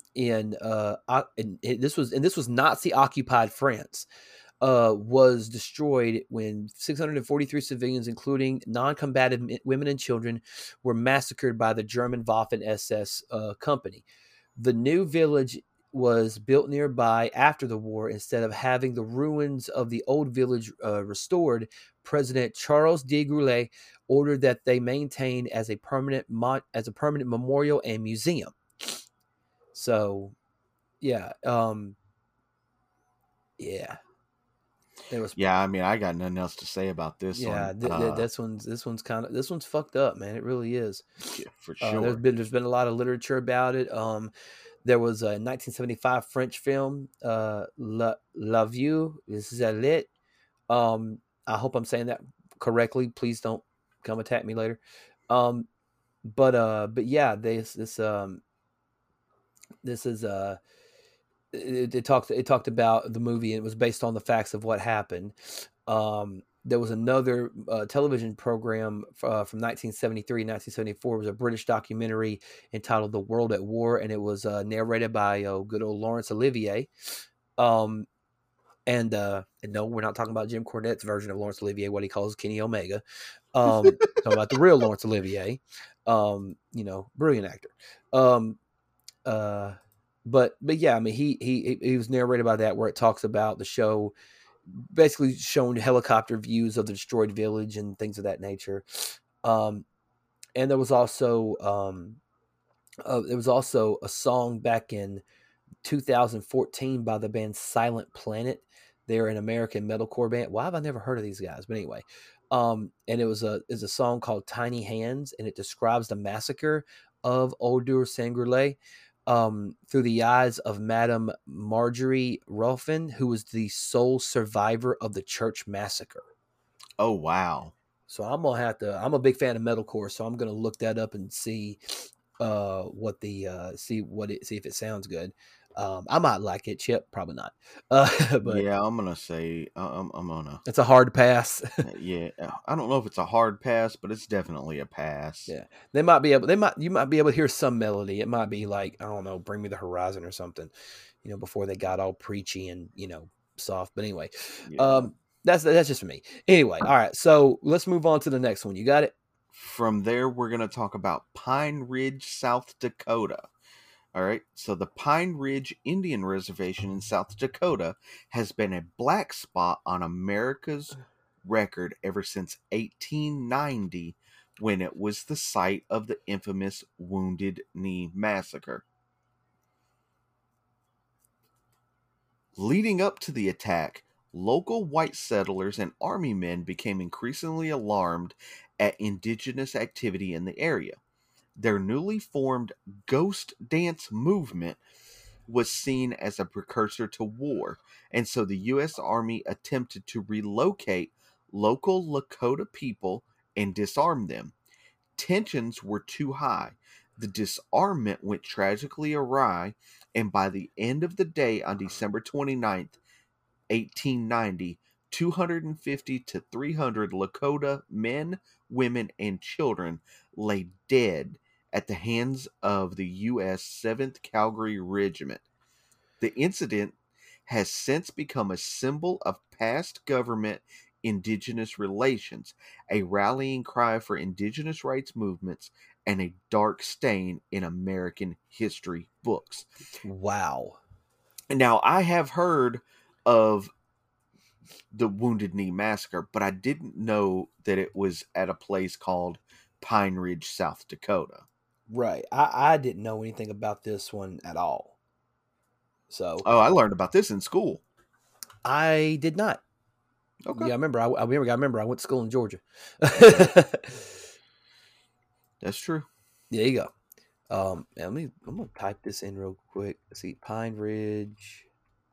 this was Nazi occupied France, was destroyed when 643 civilians, including non-combatant women and children, were massacred by the German Waffen-SS company. The new village was built nearby after the war. Instead of having the ruins of the old village restored, President Charles de Gaulle ordered that they maintained as a permanent memorial and museum. So, yeah, yeah. Yeah, I mean, I got nothing else to say about this one. This one's fucked up, man. It really is. Yeah, for sure. There's been a lot of literature about it. There was a 1975 French film, La Vue is Lit. I hope I'm saying that correctly. Please don't come attack me later. But yeah, this is it talked about the movie, and it was based on the facts of what happened. There was another television program from 1973, 1974. It was a British documentary entitled "The World at War," and it was narrated by good old Laurence Olivier. And no, we're not talking about Jim Cornette's version of Laurence Olivier, what he calls Kenny Omega. Talking about the real Laurence Olivier. Brilliant actor. But yeah, I mean, he was narrated by that, where it talks about the show basically showing helicopter views of the destroyed village and things of that nature. And there was also a song back in 2014 by the band Silent Planet. They're an American metalcore band. Why have I never heard of these guys? But anyway, and it's a song called Tiny Hands, and it describes the massacre of Ordure-Sangulay through the eyes of Madame Marjorie Ruffin, who was the sole survivor of the church massacre. Oh, wow. So I'm a big fan of metalcore, so I'm gonna look that up and see see if it sounds good. I might like it, Chip. Probably not. But Yeah, I'm gonna say I'm gonna. it's a hard pass. Yeah, I don't know if it's a hard pass, but it's definitely a pass. Yeah, they might be able. You might be able to hear some melody. It might be like, I don't know, "Bring Me the Horizon" or something. Before they got all preachy and soft. But anyway, Yeah. that's just for me. Anyway, all right. So let's move on to the next one. You got it. From there, we're gonna talk about Pine Ridge, South Dakota. All right, so the Pine Ridge Indian Reservation in South Dakota has been a black spot on America's record ever since 1890, when it was the site of the infamous Wounded Knee Massacre. Leading up to the attack, local white settlers and army men became increasingly alarmed at indigenous activity in the area. Their newly formed ghost dance movement was seen as a precursor to war, and so the U.S. Army attempted to relocate local Lakota people and disarm them. Tensions were too high. The disarmament went tragically awry, and by the end of the day on December 29th, 1890, 250 to 300 Lakota men, women, and children lay dead at the hands of the U.S. 7th Cavalry Regiment. The incident has since become a symbol of past government indigenous relations, a rallying cry for indigenous rights movements, and a dark stain in American history books. Wow. Now, I have heard of the Wounded Knee Massacre, but I didn't know that it was at a place called Pine Ridge, South Dakota. Right. I didn't know anything about this one at all. So Oh, I learned about this in school. I did not. Okay. Yeah, I remember. I remember. I went to school in Georgia. That's true. There you go. I'm gonna type this in real quick. Let's see, Pine Ridge.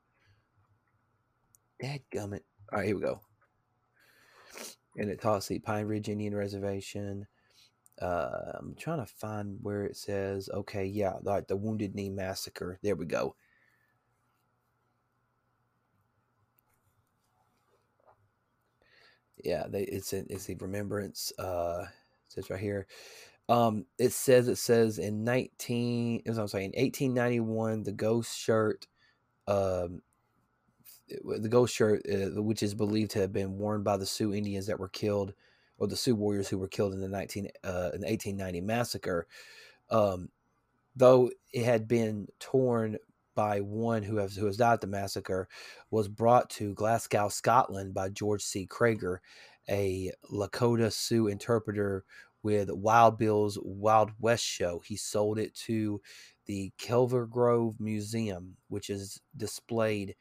Dadgummit. All right, here we go. And it talks see Pine Ridge Indian Reservation. I'm trying to find where it says. Okay, yeah, like the Wounded Knee Massacre. There we go. Yeah, it's the remembrance. It says right here. It says in 1891, the ghost shirt, um, which is believed to have been worn by the Sioux Indians that were killed, or the Sioux warriors who were killed in the 1890 massacre. Um, though it had been torn by one who has died at the massacre, was brought to Glasgow, Scotland by George C. Krager, a Lakota Sioux interpreter with Wild Bill's Wild West show. He sold it to the Kelvergrove Museum, which displays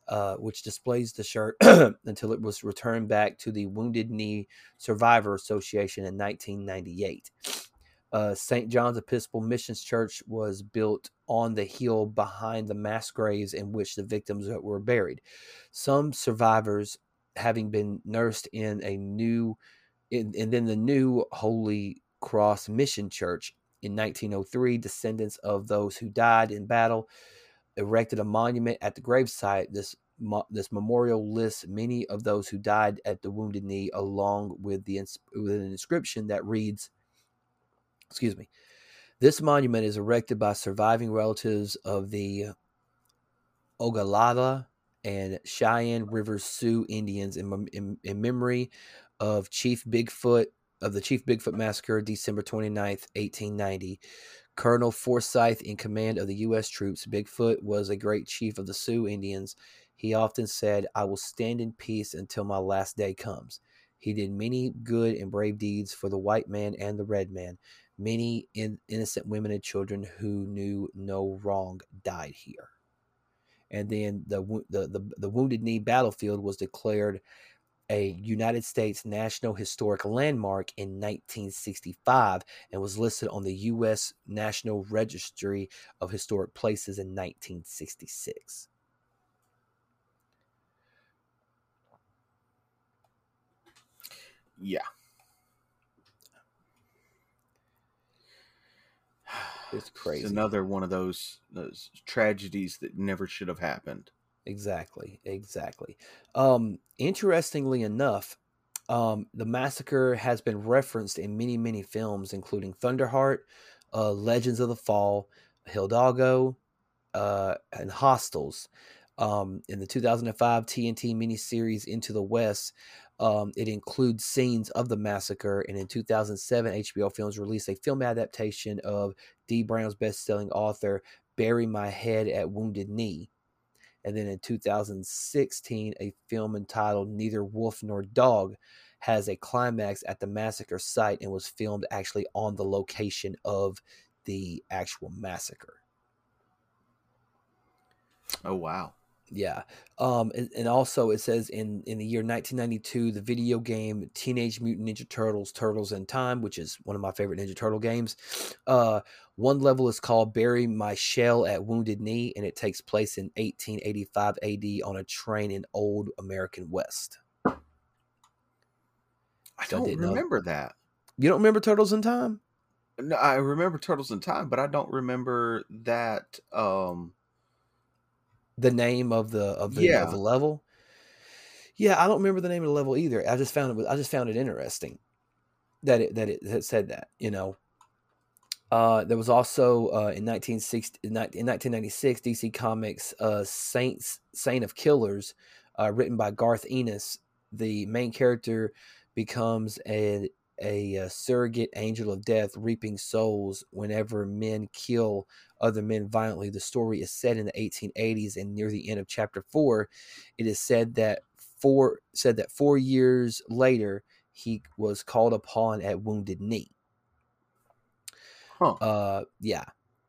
the shirt until it was returned back to the Wounded Knee Survivor Association in 1998. St. John's Episcopal Missions Church was built on the hill behind the mass graves in which the victims were buried. Some survivors having been nursed in and then the new Holy Cross Mission Church in 1903. Descendants of those who died in battle erected a monument at the gravesite. This memorial lists many of those who died at the Wounded Knee, along with an inscription that reads, excuse me, this monument is erected by surviving relatives of the Ogallala and Cheyenne River Sioux Indians in memory of the Chief Bigfoot Massacre, December 29th, 1890. Colonel Forsyth, in command of the U.S. troops, Bigfoot was a great chief of the Sioux Indians. He often said, I will stand in peace until my last day comes. He did many good and brave deeds for the white man and the red man. Many innocent women and children who knew no wrong died here. And then the Wounded Knee battlefield was declared a United States National Historic Landmark in 1965 and was listed on the U.S. National Registry of Historic Places in 1966. Yeah. It's It's crazy. another one of those tragedies that never should have happened. Exactly. Interestingly enough, the massacre has been referenced in many, many films, including Thunderheart, Legends of the Fall, Hidalgo, and Hostels. In the 2005 TNT miniseries Into the West, it includes scenes of the massacre. And in 2007, HBO Films released a film adaptation of Dee Brown's best-selling author, Bury My Head at Wounded Knee. And then in 2016, a film entitled Neither Wolf Nor Dog has a climax at the massacre site and was filmed actually on the location of the actual massacre. Oh, wow. Yeah. And also it says in the year 1992, the video game Teenage Mutant Ninja Turtles, Turtles in Time, which is one of my favorite Ninja Turtle games. One level is called Bury My Shell at Wounded Knee, and it takes place in 1885 AD on a train in Old American West. I So don't remember that. You don't remember Turtles in Time? No, I remember Turtles in Time, but I don't remember that. The name of the Yeah. level. Yeah, I don't remember the name of the level either. I just found it interesting that it said that, you know. There was also in 1996 DC Comics Saint of Killers, written by Garth Ennis. The main character becomes a surrogate angel of death, reaping souls whenever men kill other men violently. The story is set in the 1880s, and near the end of chapter 4, it is said that 4 years later he was called upon at Wounded Knee. Huh. Yeah.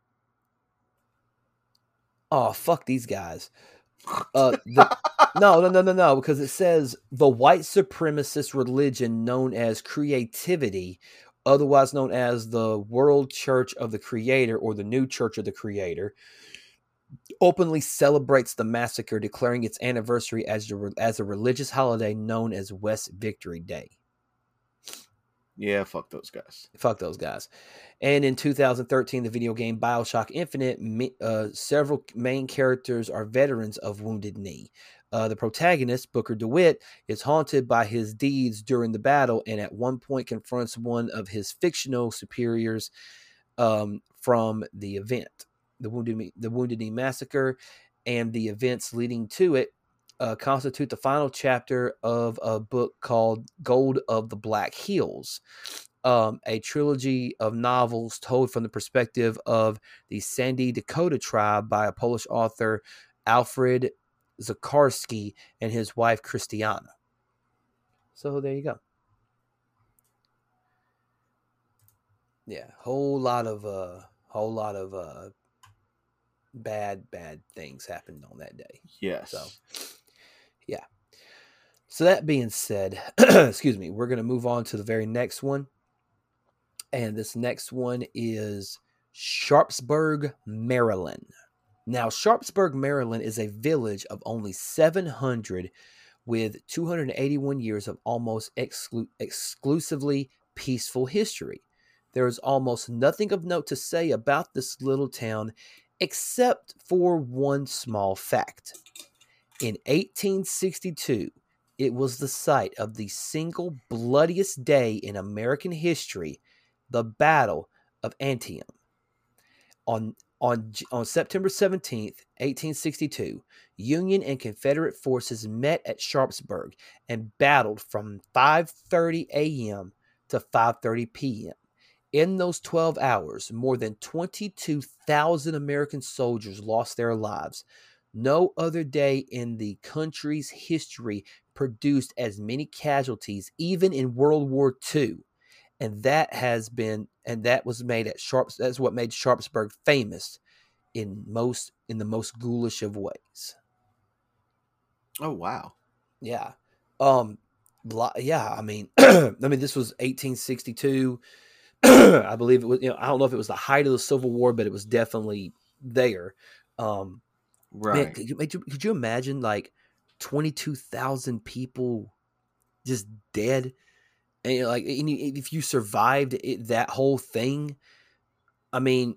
Oh, fuck these guys. No, because it says the white supremacist religion known as creativity, otherwise known as the World Church of the Creator or the New Church of the Creator, openly celebrates the massacre, declaring its anniversary as a religious holiday known as West Victory Day. Yeah, fuck those guys. Fuck those guys. And in 2013, the video game BioShock Infinite, several main characters are veterans of Wounded Knee. The protagonist, Booker DeWitt, is haunted by his deeds during the battle and at one point confronts one of his fictional superiors from the event. The Wounded Knee Massacre and the events leading to it constitute the final chapter of a book called Gold of the Black Hills, a trilogy of novels told from the perspective of the Sandy Dakota tribe by a Polish author, Alfred Zakarski, and his wife, Christiana. So there you go. Yeah, whole lot of bad things happened on that day. Yes. So, yeah. So that being said, excuse me, we're going to move on to the very next one. And this next one is Sharpsburg, Maryland. Now, Sharpsburg, Maryland is a village of only 700 with 281 years of almost exclusively peaceful history. There is almost nothing of note to say about this little town except for one small fact. In 1862, it was the site of the single bloodiest day in American history, the Battle of Antietam. On September 17th, 1862, Union and Confederate forces met at Sharpsburg and battled from 5:30 a.m. to 5:30 p.m. In those 12 hours, more than 22,000 American soldiers lost their lives. No other day in the country's history produced as many casualties, even in World War II. And that was made at that's what made Sharpsburg famous in the most ghoulish of ways. Oh, wow. Yeah. Yeah, I mean, this was 1862. I believe it was, I don't know if it was the height of the Civil War, but it was definitely there. Right. Man, could you imagine like 22,000 people just dead? And if you survived that whole thing, I mean,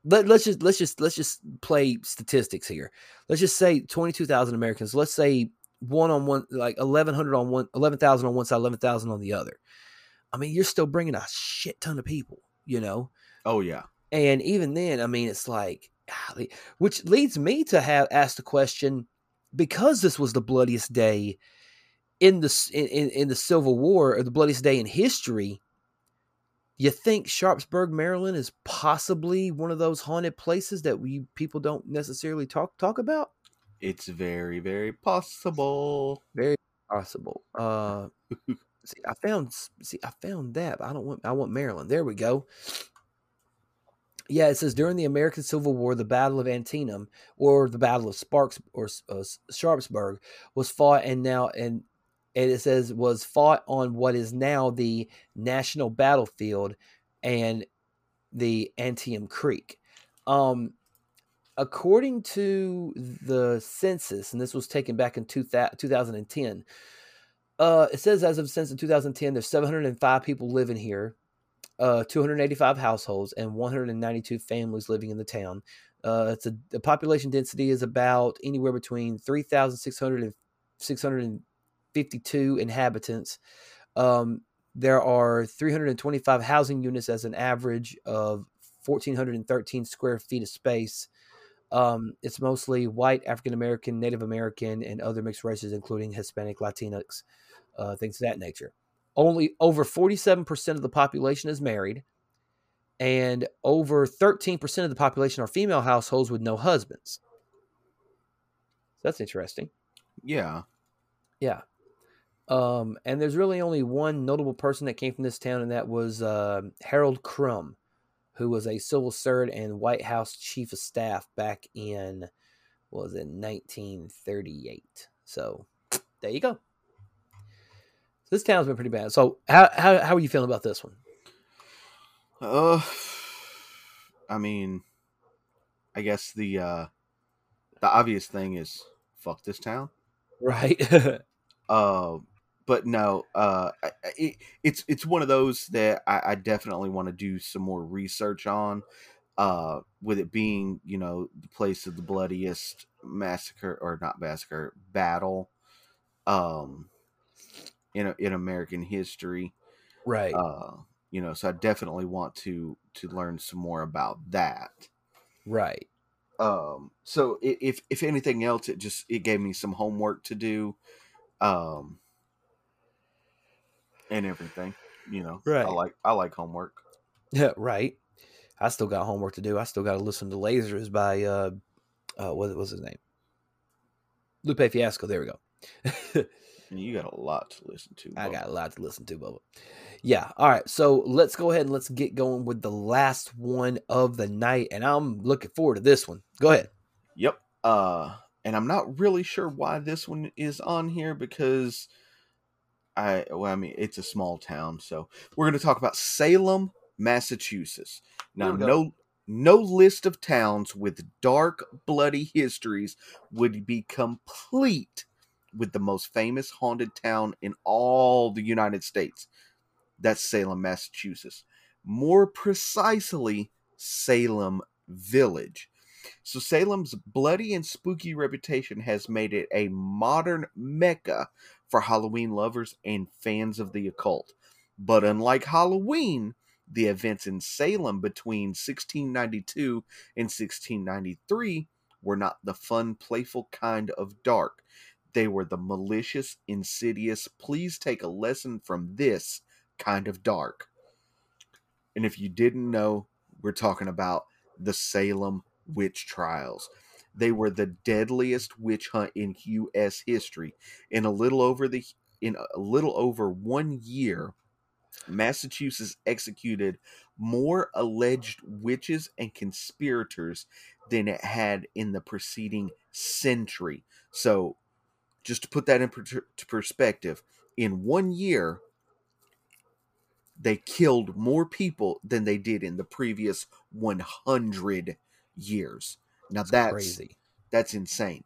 let's just play statistics here. Let's just say 22,000 Americans. Let's say one on one, like 1,100 on one, 11,000 on one side, 11,000 on the other. I mean, you're still bringing a shit ton of people, you know. Oh yeah. And even then, I mean, it's like, which leads me to have asked the question, because this was the bloodiest day in the Civil War, or the bloodiest day in history. You think Sharpsburg, Maryland, is possibly one of those haunted places that people don't necessarily talk about? It's very, very possible. Very possible. I found that. But I want Maryland. There we go. Yeah, it says during the American Civil War, the Battle of Antietam, or the Battle of Sharpsburg, was fought, and it says was fought on what is now the National Battlefield and the Antietam Creek. According to the census, and this was taken back in 2010, it says as of census in 2010, there's 705 people living here. 285 households and 192 families living in the town. The population density is about anywhere between 3,600 and 652 inhabitants. There are 325 housing units as an average of 1,413 square feet of space. It's mostly white, African American, Native American, and other mixed races, including Hispanic, Latinx, things of that nature. Only over 47% of the population is married, and over 13% of the population are female households with no husbands. That's interesting. Yeah. Yeah. And there's really only one notable person that came from this town, and that was Harold Crum, who was a civil servant and White House chief of staff back in, 1938. So there you go. This town's been pretty bad. So how are you feeling about this one? I mean, I guess the obvious thing is fuck this town, right? But no, it's one of those that I definitely want to do some more research on. With it being, the place of the bloodiest massacre, or not massacre, battle, in American history. Right. So I definitely want to learn some more about that. Right. So if anything else, it gave me some homework to do, and everything. Right. I like homework. Yeah. Right. I still got homework to do. I still got to listen to Lasers by what was his name? Lupe Fiasco. There we go. You got a lot to listen to. I got a lot to listen to, Bubba. Yeah. All right. So let's go ahead and let's get going with the last one of the night. And I'm looking forward to this one. Go ahead. Yep. And I'm not really sure why this one is on here, because it's a small town. So we're going to talk about Salem, Massachusetts. Now, no list of towns with dark, bloody histories would be complete with the most famous haunted town in all the United States. That's Salem, Massachusetts. More precisely, Salem Village. So Salem's bloody and spooky reputation has made it a modern mecca for Halloween lovers and fans of the occult. But unlike Halloween, the events in Salem between 1692 and 1693 were not the fun, playful kind of dark. They were the malicious, insidious, please take a lesson from this kind of dark. And if you didn't know, we're talking about the Salem witch trials. They were the deadliest witch hunt in U.S. history. In a little over 1 year, Massachusetts executed more alleged witches and conspirators than it had in the preceding century. So, just to put that in perspective, in 1 year, they killed more people than they did in the previous 100 years. Now that's crazy. That's insane.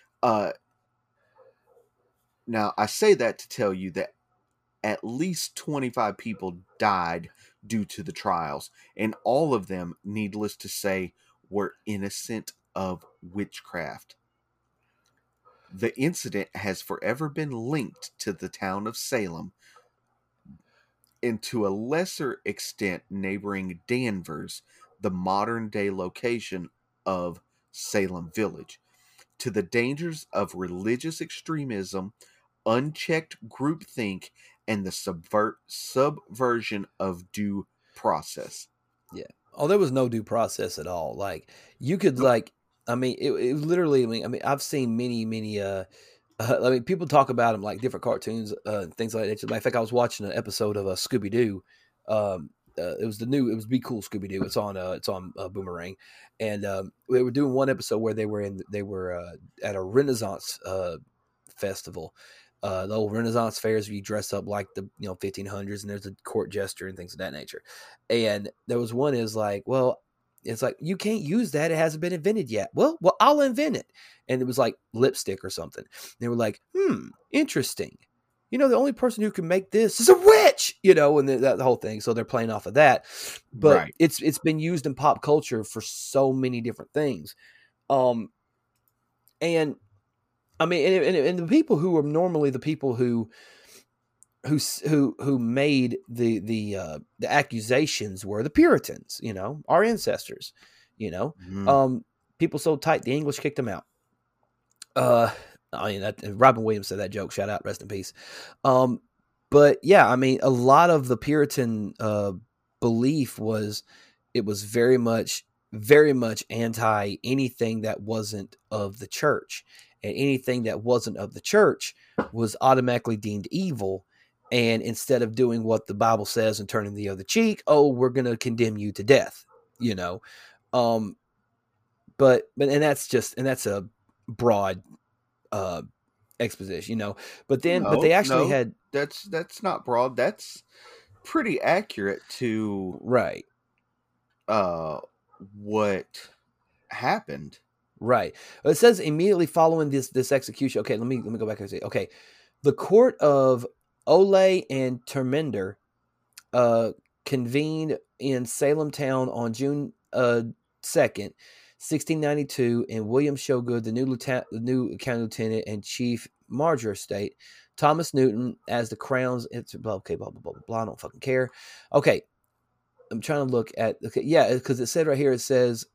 Now I say that to tell you that at least 25 people died due to the trials, and all of them, needless to say, were innocent of witchcraft. The incident has forever been linked to the town of Salem, and to a lesser extent neighboring Danvers, the modern-day location of Salem Village, to the dangers of religious extremism, unchecked groupthink, and the subversion of due process. Yeah. Oh, there was no due process at all. Like you could Nope. it literally. I've seen many. People talk about them like different cartoons, things like that. Matter of fact, I was watching an episode of Scooby Doo. It was Be Cool Scooby Doo. It's on Boomerang, and they were doing one episode where they were at a Renaissance festival. The old Renaissance fairs where you dress up like the 1500s, and there's a court jester and things of that nature. And there was one is like, well, it's like you can't use that; it hasn't been invented yet. Well, I'll invent it. And it was like lipstick or something. They were like, interesting. The only person who can make this is a witch. And the whole thing. So they're playing off of that. But Right. it's been used in pop culture for so many different things. And I mean, and the people who are normally the people who made the accusations were the Puritans, our ancestors, people so tight the English kicked them out. Robin Williams said that joke. Shout out, rest in peace. But yeah, I mean, a lot of the Puritan belief was very much anti anything that wasn't of the church, and anything that wasn't of the church was automatically deemed evil. And instead of doing what the Bible says and turning the other cheek, we're going to condemn you to death, But that's a broad exposition, but they actually had that's not broad. That's pretty accurate to right. What happened. Right. It says immediately following this execution. Okay, let me go back and say. Okay, the court of Olay and Termender convened in Salem town on June 2nd, 1692, and William Shogood, the new county lieutenant and chief Marjorie State, Thomas Newton as the crown's. It's okay, blah blah blah blah. I don't fucking care. Okay, I'm trying to look at. Okay, yeah, because it said right here. It says.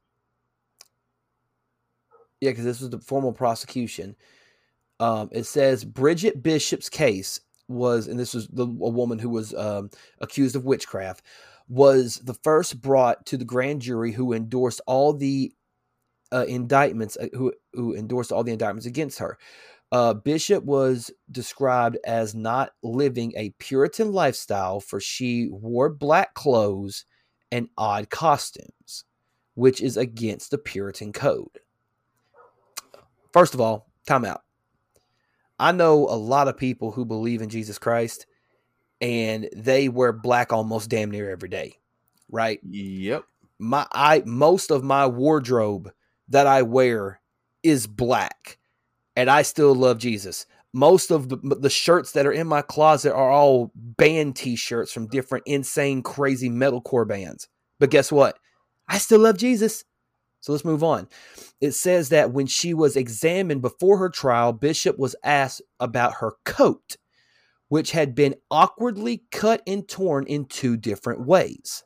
Yeah, because this was the formal prosecution. It says Bridget Bishop's case was, and this was a woman who was accused of witchcraft, was the first brought to the grand jury who endorsed all the indictments, who endorsed all the indictments against her. Bishop was described as not living a Puritan lifestyle, for she wore black clothes and odd costumes, which is against the Puritan code. First of all, time out. I know a lot of people who believe in Jesus Christ, and they wear black almost damn near every day, right? Yep. Most of my wardrobe that I wear is black, and I still love Jesus. Most of the shirts that are in my closet are all band t-shirts from different insane, crazy metalcore bands. But guess what? I still love Jesus. So let's move on. It says that when she was examined before her trial, Bishop was asked about her coat, which had been awkwardly cut and torn in two different ways.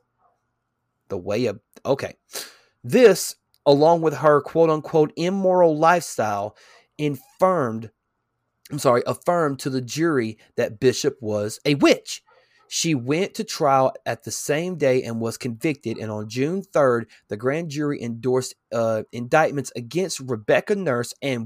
This, along with her quote unquote immoral lifestyle, affirmed to the jury that Bishop was a witch. She went to trial at the same day and was convicted. And on June 3rd, the grand jury endorsed indictments against Rebecca Nurse and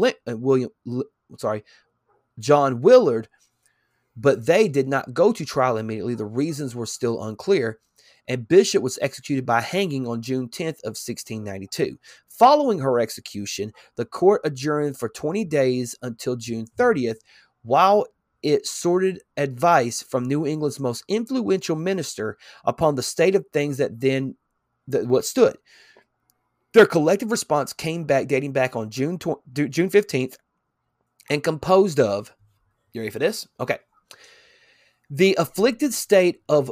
John Willard, but they did not go to trial immediately. The reasons were still unclear. And Bishop was executed by hanging on June 10th of 1692. Following her execution, the court adjourned for 20 days until June 30th, while it sorted advice from New England's most influential minister upon the state of things what stood. Their collective response came back, dating back on June 15th, and composed of, you ready for this? Okay. The afflicted state of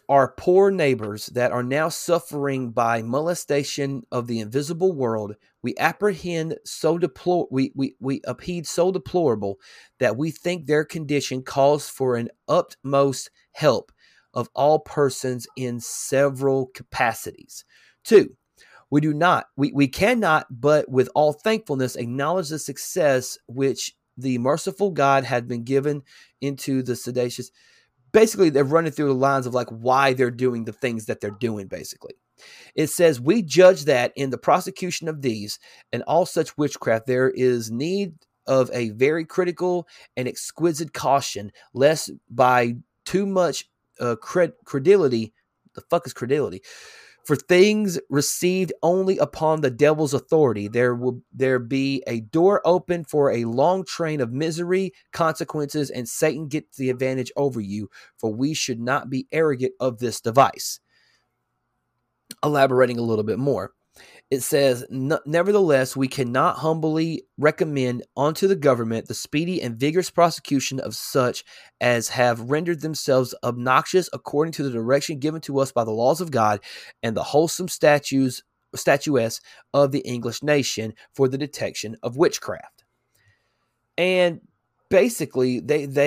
our poor neighbors that are now suffering by molestation of the invisible world, we apprehend so we upheed so deplorable that we think their condition calls for an utmost help of all persons in several capacities. 2, we cannot, but with all thankfulness, acknowledge the success which the merciful God had been given into the sedacious. Basically, they're running through the lines of like why they're doing the things that they're doing, basically. It says, we judge that in the prosecution of these and all such witchcraft, there is need of a very critical and exquisite caution, lest by too much credulity, the fuck is credulity? For things received only upon the devil's authority, there be a door open for a long train of misery, consequences, and Satan gets the advantage over you, for we should not be arrogant of this device. Elaborating a little bit more. It says, nevertheless, we cannot humbly recommend unto the government the speedy and vigorous prosecution of such as have rendered themselves obnoxious according to the direction given to us by the laws of God and the wholesome statues of the English nation for the detection of witchcraft. And basically,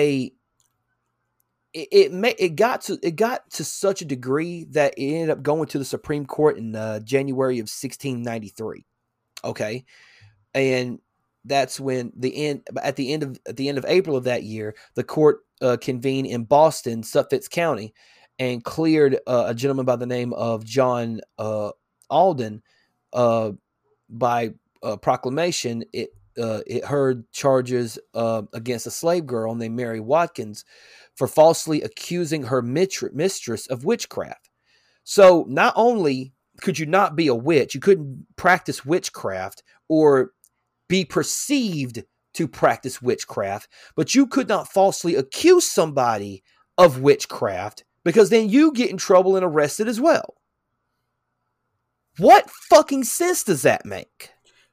it got to such a degree that it ended up going to the Supreme Court in January of 1693. Okay, and that's when at the end of April of that year, the court convened in Boston, Suffolk County, and cleared a gentleman by the name of John Alden by proclamation. It heard charges against a slave girl named Mary Watkins for falsely accusing her mistress of witchcraft. So not only could you not be a witch, you couldn't practice witchcraft or be perceived to practice witchcraft, but you could not falsely accuse somebody of witchcraft because then you get in trouble and arrested as well. What fucking sense does that make?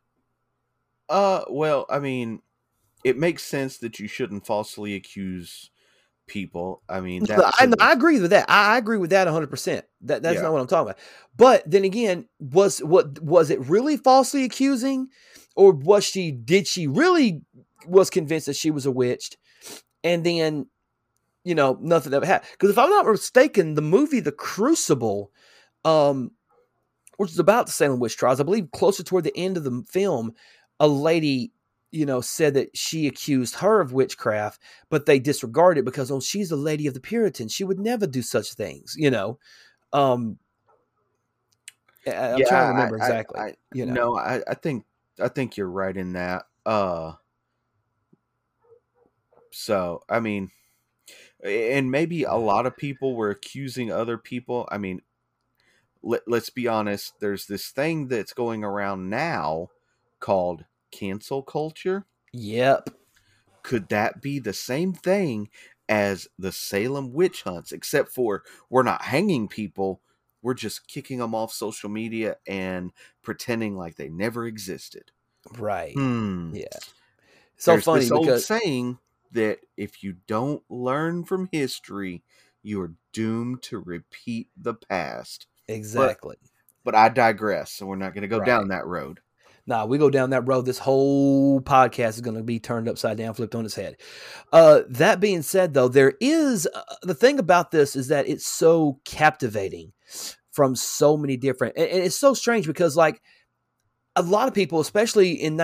Well, I mean, it makes sense that you shouldn't falsely accuse people. I mean, I agree with that. I agree with that 100%. That's not what I'm talking about. But then again, was it really falsely accusing, or did she really was convinced that she was a witch, and then nothing ever happened? Because if I'm not mistaken, the movie The Crucible, which is about the Salem witch trials, I believe closer toward the end of the film, a lady said that she accused her of witchcraft, but they disregarded it because, she's the lady of the Puritans. She would never do such things, I'm trying to remember exactly. No, I think you're right in that. So, I mean, and maybe a lot of people were accusing other people. I mean, let's be honest. There's this thing that's going around now called cancel culture. Yep. Could that be the same thing as the Salem witch hunts, except for we're not hanging people, we're just kicking them off social media and pretending like they never existed? Right. Yeah. So there's funny this old saying that if you don't learn from history, you are doomed to repeat the past. Exactly. But I digress, so we're not going to go down that road. We go down that road, this whole podcast is going to be turned upside down, flipped on its head. That being said, though, there is the thing about this is that it's so captivating from so many different, and it's so strange because, like, a lot of people, especially in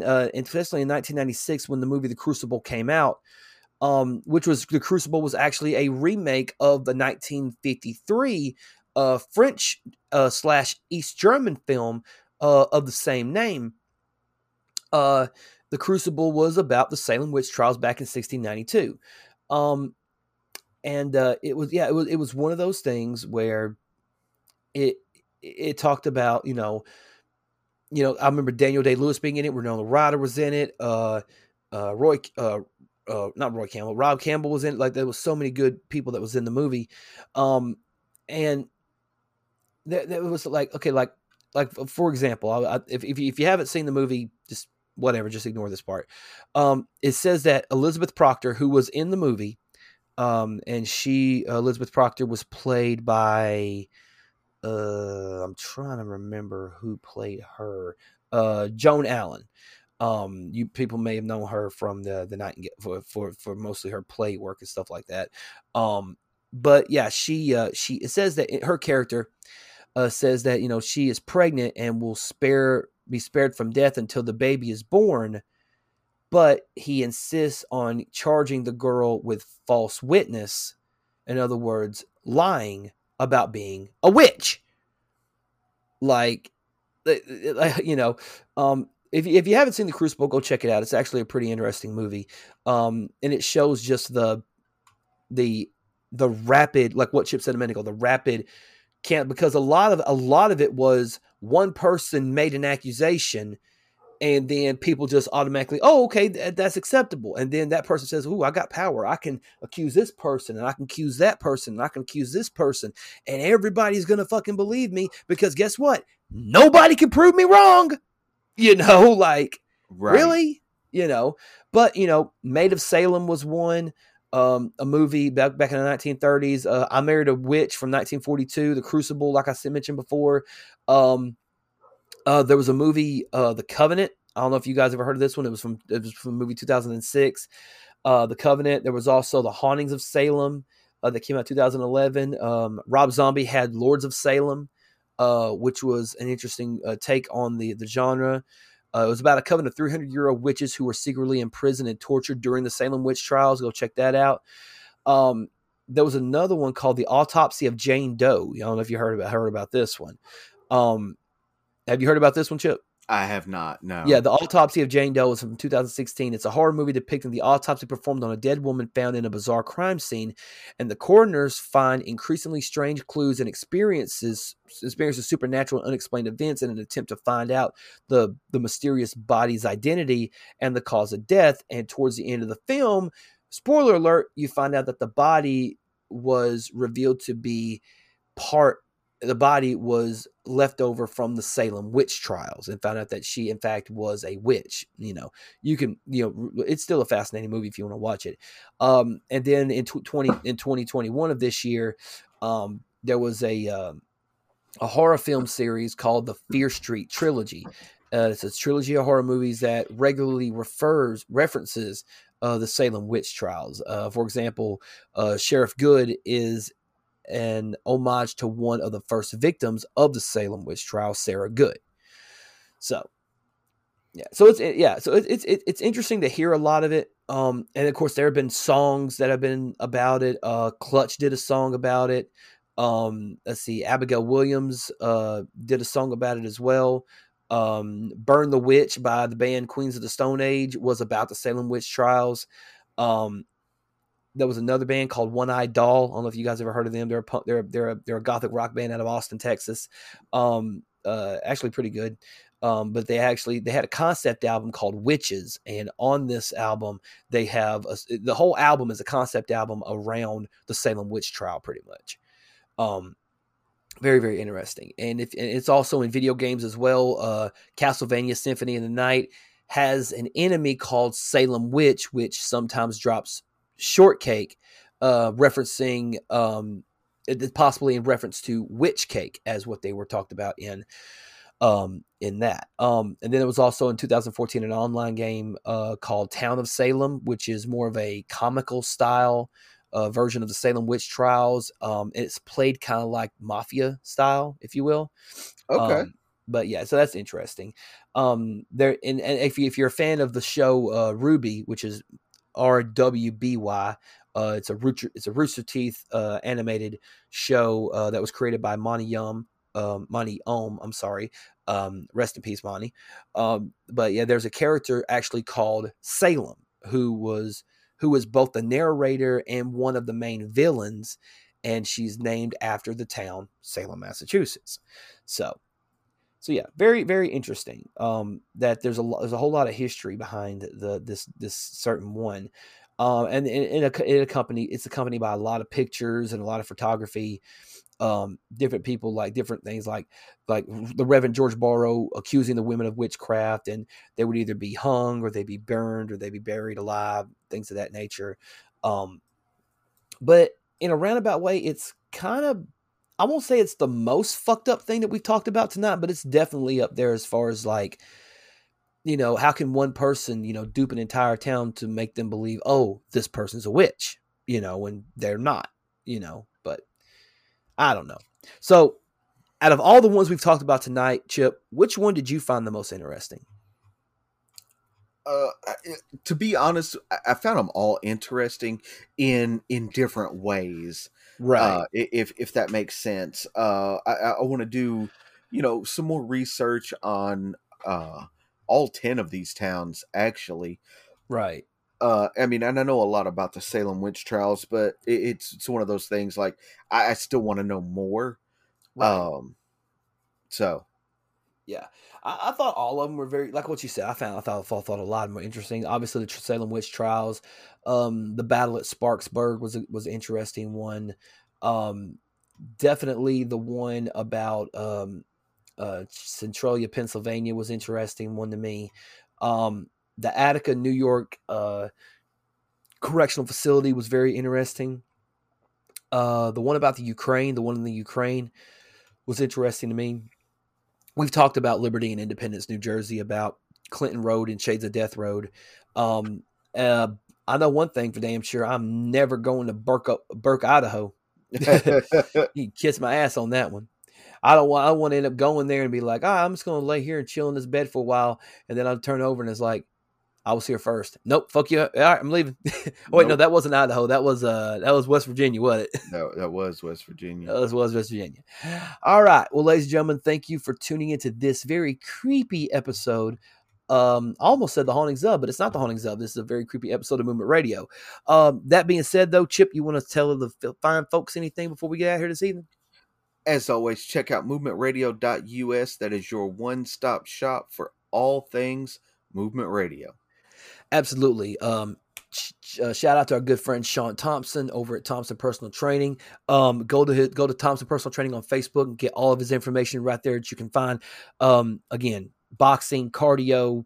1996 when the movie The Crucible came out, which was The Crucible was actually a remake of the 1953 French / East German film of the same name. The Crucible was about the Salem witch trials back in 1692. It was one of those things where it talked about, I remember Daniel Day-Lewis being in it, Winona Ryder was in it, not Roy Campbell, Rob Campbell was in it. Like, there was so many good people that was in the movie. And there was like, okay, like for example, if you haven't seen the movie, just ignore this part. It says that Elizabeth Proctor, who was in the movie, And she, Elizabeth Proctor, was played by, I'm trying to remember who played her. Joan Allen. You people may have known her from the Nightingale for mostly her play work and stuff like that. But yeah, she it says that her character says that she is pregnant and will be spared from death until the baby is born. But he insists on charging the girl with false witness. In other words, lying about being a witch. Like, if you haven't seen The Crucible, go check it out. It's actually a pretty interesting movie. And it shows just the rapid, like what Chip said a minute ago, the rapid because a lot of it was one person made an accusation and then people just automatically, oh, okay, that's acceptable. And then that person says, oh, I got power. I can accuse this person and I can accuse that person and I can accuse this person. And everybody's going to fucking believe me because guess what? Nobody can prove me wrong. Right. Really? But, Maid of Salem was one. A movie back in the 1930s. I Married a Witch from 1942. The Crucible, like I mentioned before. There was a movie, The Covenant. I don't know if you guys ever heard of this one. It was from the movie 2006. The Covenant. There was also The Hauntings of Salem that came out 2011. Rob Zombie had Lords of Salem, which was an interesting take on the genre. It was about a coven of 300-year-old witches who were secretly imprisoned and tortured during the Salem witch trials. Go check that out. There was another one called The Autopsy of Jane Doe. I don't know if you heard about this one. Have you heard about this one, Chip? I have not, no. Yeah, The Autopsy of Jane Doe is from 2016. It's a horror movie depicting the autopsy performed on a dead woman found in a bizarre crime scene, and the coroners find increasingly strange clues and experiences supernatural and unexplained events in an attempt to find out the mysterious body's identity and the cause of death. And towards the end of the film, spoiler alert, you find out that the body was revealed to be the body was left over from the Salem witch trials, and found out that she in fact was a witch. It's still a fascinating movie if you want to watch it. And then in 2021 of this year, there was a horror film series called the Fear Street Trilogy. It's a trilogy of horror movies that regularly references the Salem witch trials. For example, Sheriff Good is an homage to one of the first victims of the Salem witch trial, Sarah Good. So, yeah. So it's interesting to hear a lot of it. And of course, there have been songs that have been about it. Clutch did a song about it. Let's see, Abigail Williams did a song about it as well. Burn the Witch by the band Queens of the Stone Age was about the Salem witch trials. There was another band called One Eyed Doll. I don't know if you guys ever heard of them. They're a gothic rock band out of Austin, Texas. Actually pretty good. But they had a concept album called Witches, and on this album they have the whole album is a concept album around the Salem witch trial, pretty much. Very, very interesting. And it's also in video games as well. Castlevania Symphony of the Night has an enemy called Salem Witch, which sometimes drops shortcake, referencing possibly in reference to witch cake as what they were talked about in that. And then it was also in 2014 an online game called Town of Salem, which is more of a comical style version of the Salem witch trials. It's played kind of like mafia style, if you will. Okay. But yeah, so that's interesting. And if you're a fan of the show Ruby, which is RWBY. It's a Rooster Teeth animated show that was created by Monty Oum. I'm sorry. Rest in peace, Monty. But yeah, there's a character actually called Salem who was both the narrator and one of the main villains, and she's named after the town Salem, Massachusetts. So yeah, very, very interesting. That there's a whole lot of history behind this certain one, and it's accompanied by a lot of pictures and a lot of photography. Different people like different things, like the Reverend George Borrow accusing the women of witchcraft, and they would either be hung or they'd be burned or they'd be buried alive, things of that nature. But in a roundabout way, it's kind of, I won't say it's the most fucked up thing that we've talked about tonight, but it's definitely up there as far as like, how can one person, dupe an entire town to make them believe, oh, this person's a witch, when they're not, but I don't know. So out of all the ones we've talked about tonight, Chip, which one did you find the most interesting? To be honest, I found them all interesting in different ways. Right. If that makes sense. I want to do, some more research on all 10 of these towns, actually. Right. I mean, and I know a lot about the Salem witch trials, but it's one of those things like I still want to know more. Right. So yeah, I thought all of them were very, like what you said. I thought a lot of them were interesting. Obviously, the Salem witch trials, the battle at Sparksburg was an interesting one. Definitely the one about Centralia, Pennsylvania was interesting one to me. The Attica, New York correctional facility was very interesting. The one about the one in the Ukraine was interesting to me. We've talked about Liberty and Independence, New Jersey, about Clinton Road and Shades of Death Road. I know one thing for damn sure. I'm never going to Burke, Idaho. You kiss my ass on that one. I want to end up going there and be like, I'm just going to lay here and chill in this bed for a while. And then I'll turn over and it's like, I was here first. Nope. Fuck you. All right, I'm leaving. Wait, no, that wasn't Idaho. That was West Virginia, wasn't it? No, that was West Virginia. That was West Virginia. All right. Well, ladies and gentlemen, thank you for tuning into this very creepy episode. I almost said the Hauntings of, but it's not the Hauntings of. This is a very creepy episode of Movement Radio. That being said, though, Chip, you want to tell the fine folks anything before we get out here this evening? As always, check out movementradio.us. That is your one-stop shop for all things Movement Radio. Absolutely. Shout out to our good friend Sean Thompson over at Thompson Personal Training. Go to Thompson Personal Training on Facebook and get all of his information right there that you can find. Again, boxing, cardio,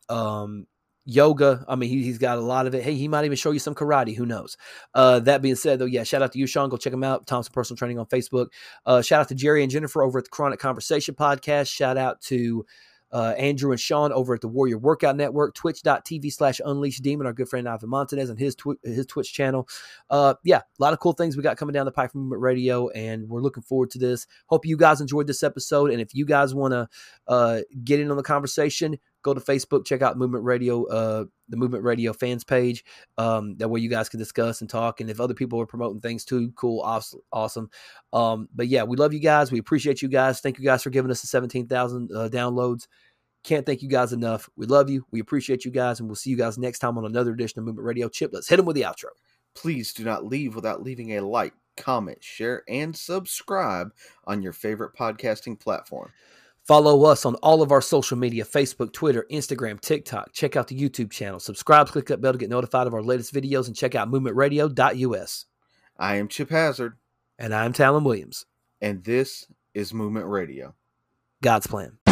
yoga. I mean, he's got a lot of it. Hey, he might even show you some karate. Who knows? That being said, though, yeah, shout out to you, Sean. Go check him out. Thompson Personal Training on Facebook. Shout out to Jerry and Jennifer over at the Chronic Conversation Podcast. Shout out to Andrew and Sean over at the Warrior Workout Network, twitch.tv/Unleashed Demon, our good friend Ivan Montanez and his Twitch channel. Yeah, a lot of cool things we got coming down the pipe from Movement Radio, and we're looking forward to this. Hope you guys enjoyed this episode, and if you guys want to get in on the conversation, go to Facebook, check out Movement Radio, the Movement Radio fans page. That way you guys can discuss and talk. And if other people are promoting things too, cool, awesome. But yeah, we love you guys. We appreciate you guys. Thank you guys for giving us the 17,000 downloads. Can't thank you guys enough. We love you. We appreciate you guys. And we'll see you guys next time on another edition of Movement Radio. Chip, let's hit them with the outro. Please do not leave without leaving a like, comment, share, and subscribe on your favorite podcasting platform. Follow us on all of our social media, Facebook, Twitter, Instagram, TikTok. Check out the YouTube channel. Subscribe, click that bell to get notified of our latest videos, and check out movementradio.us. I am Chip Hazard. And I'm Talon Williams. And this is Movement Radio. God's plan.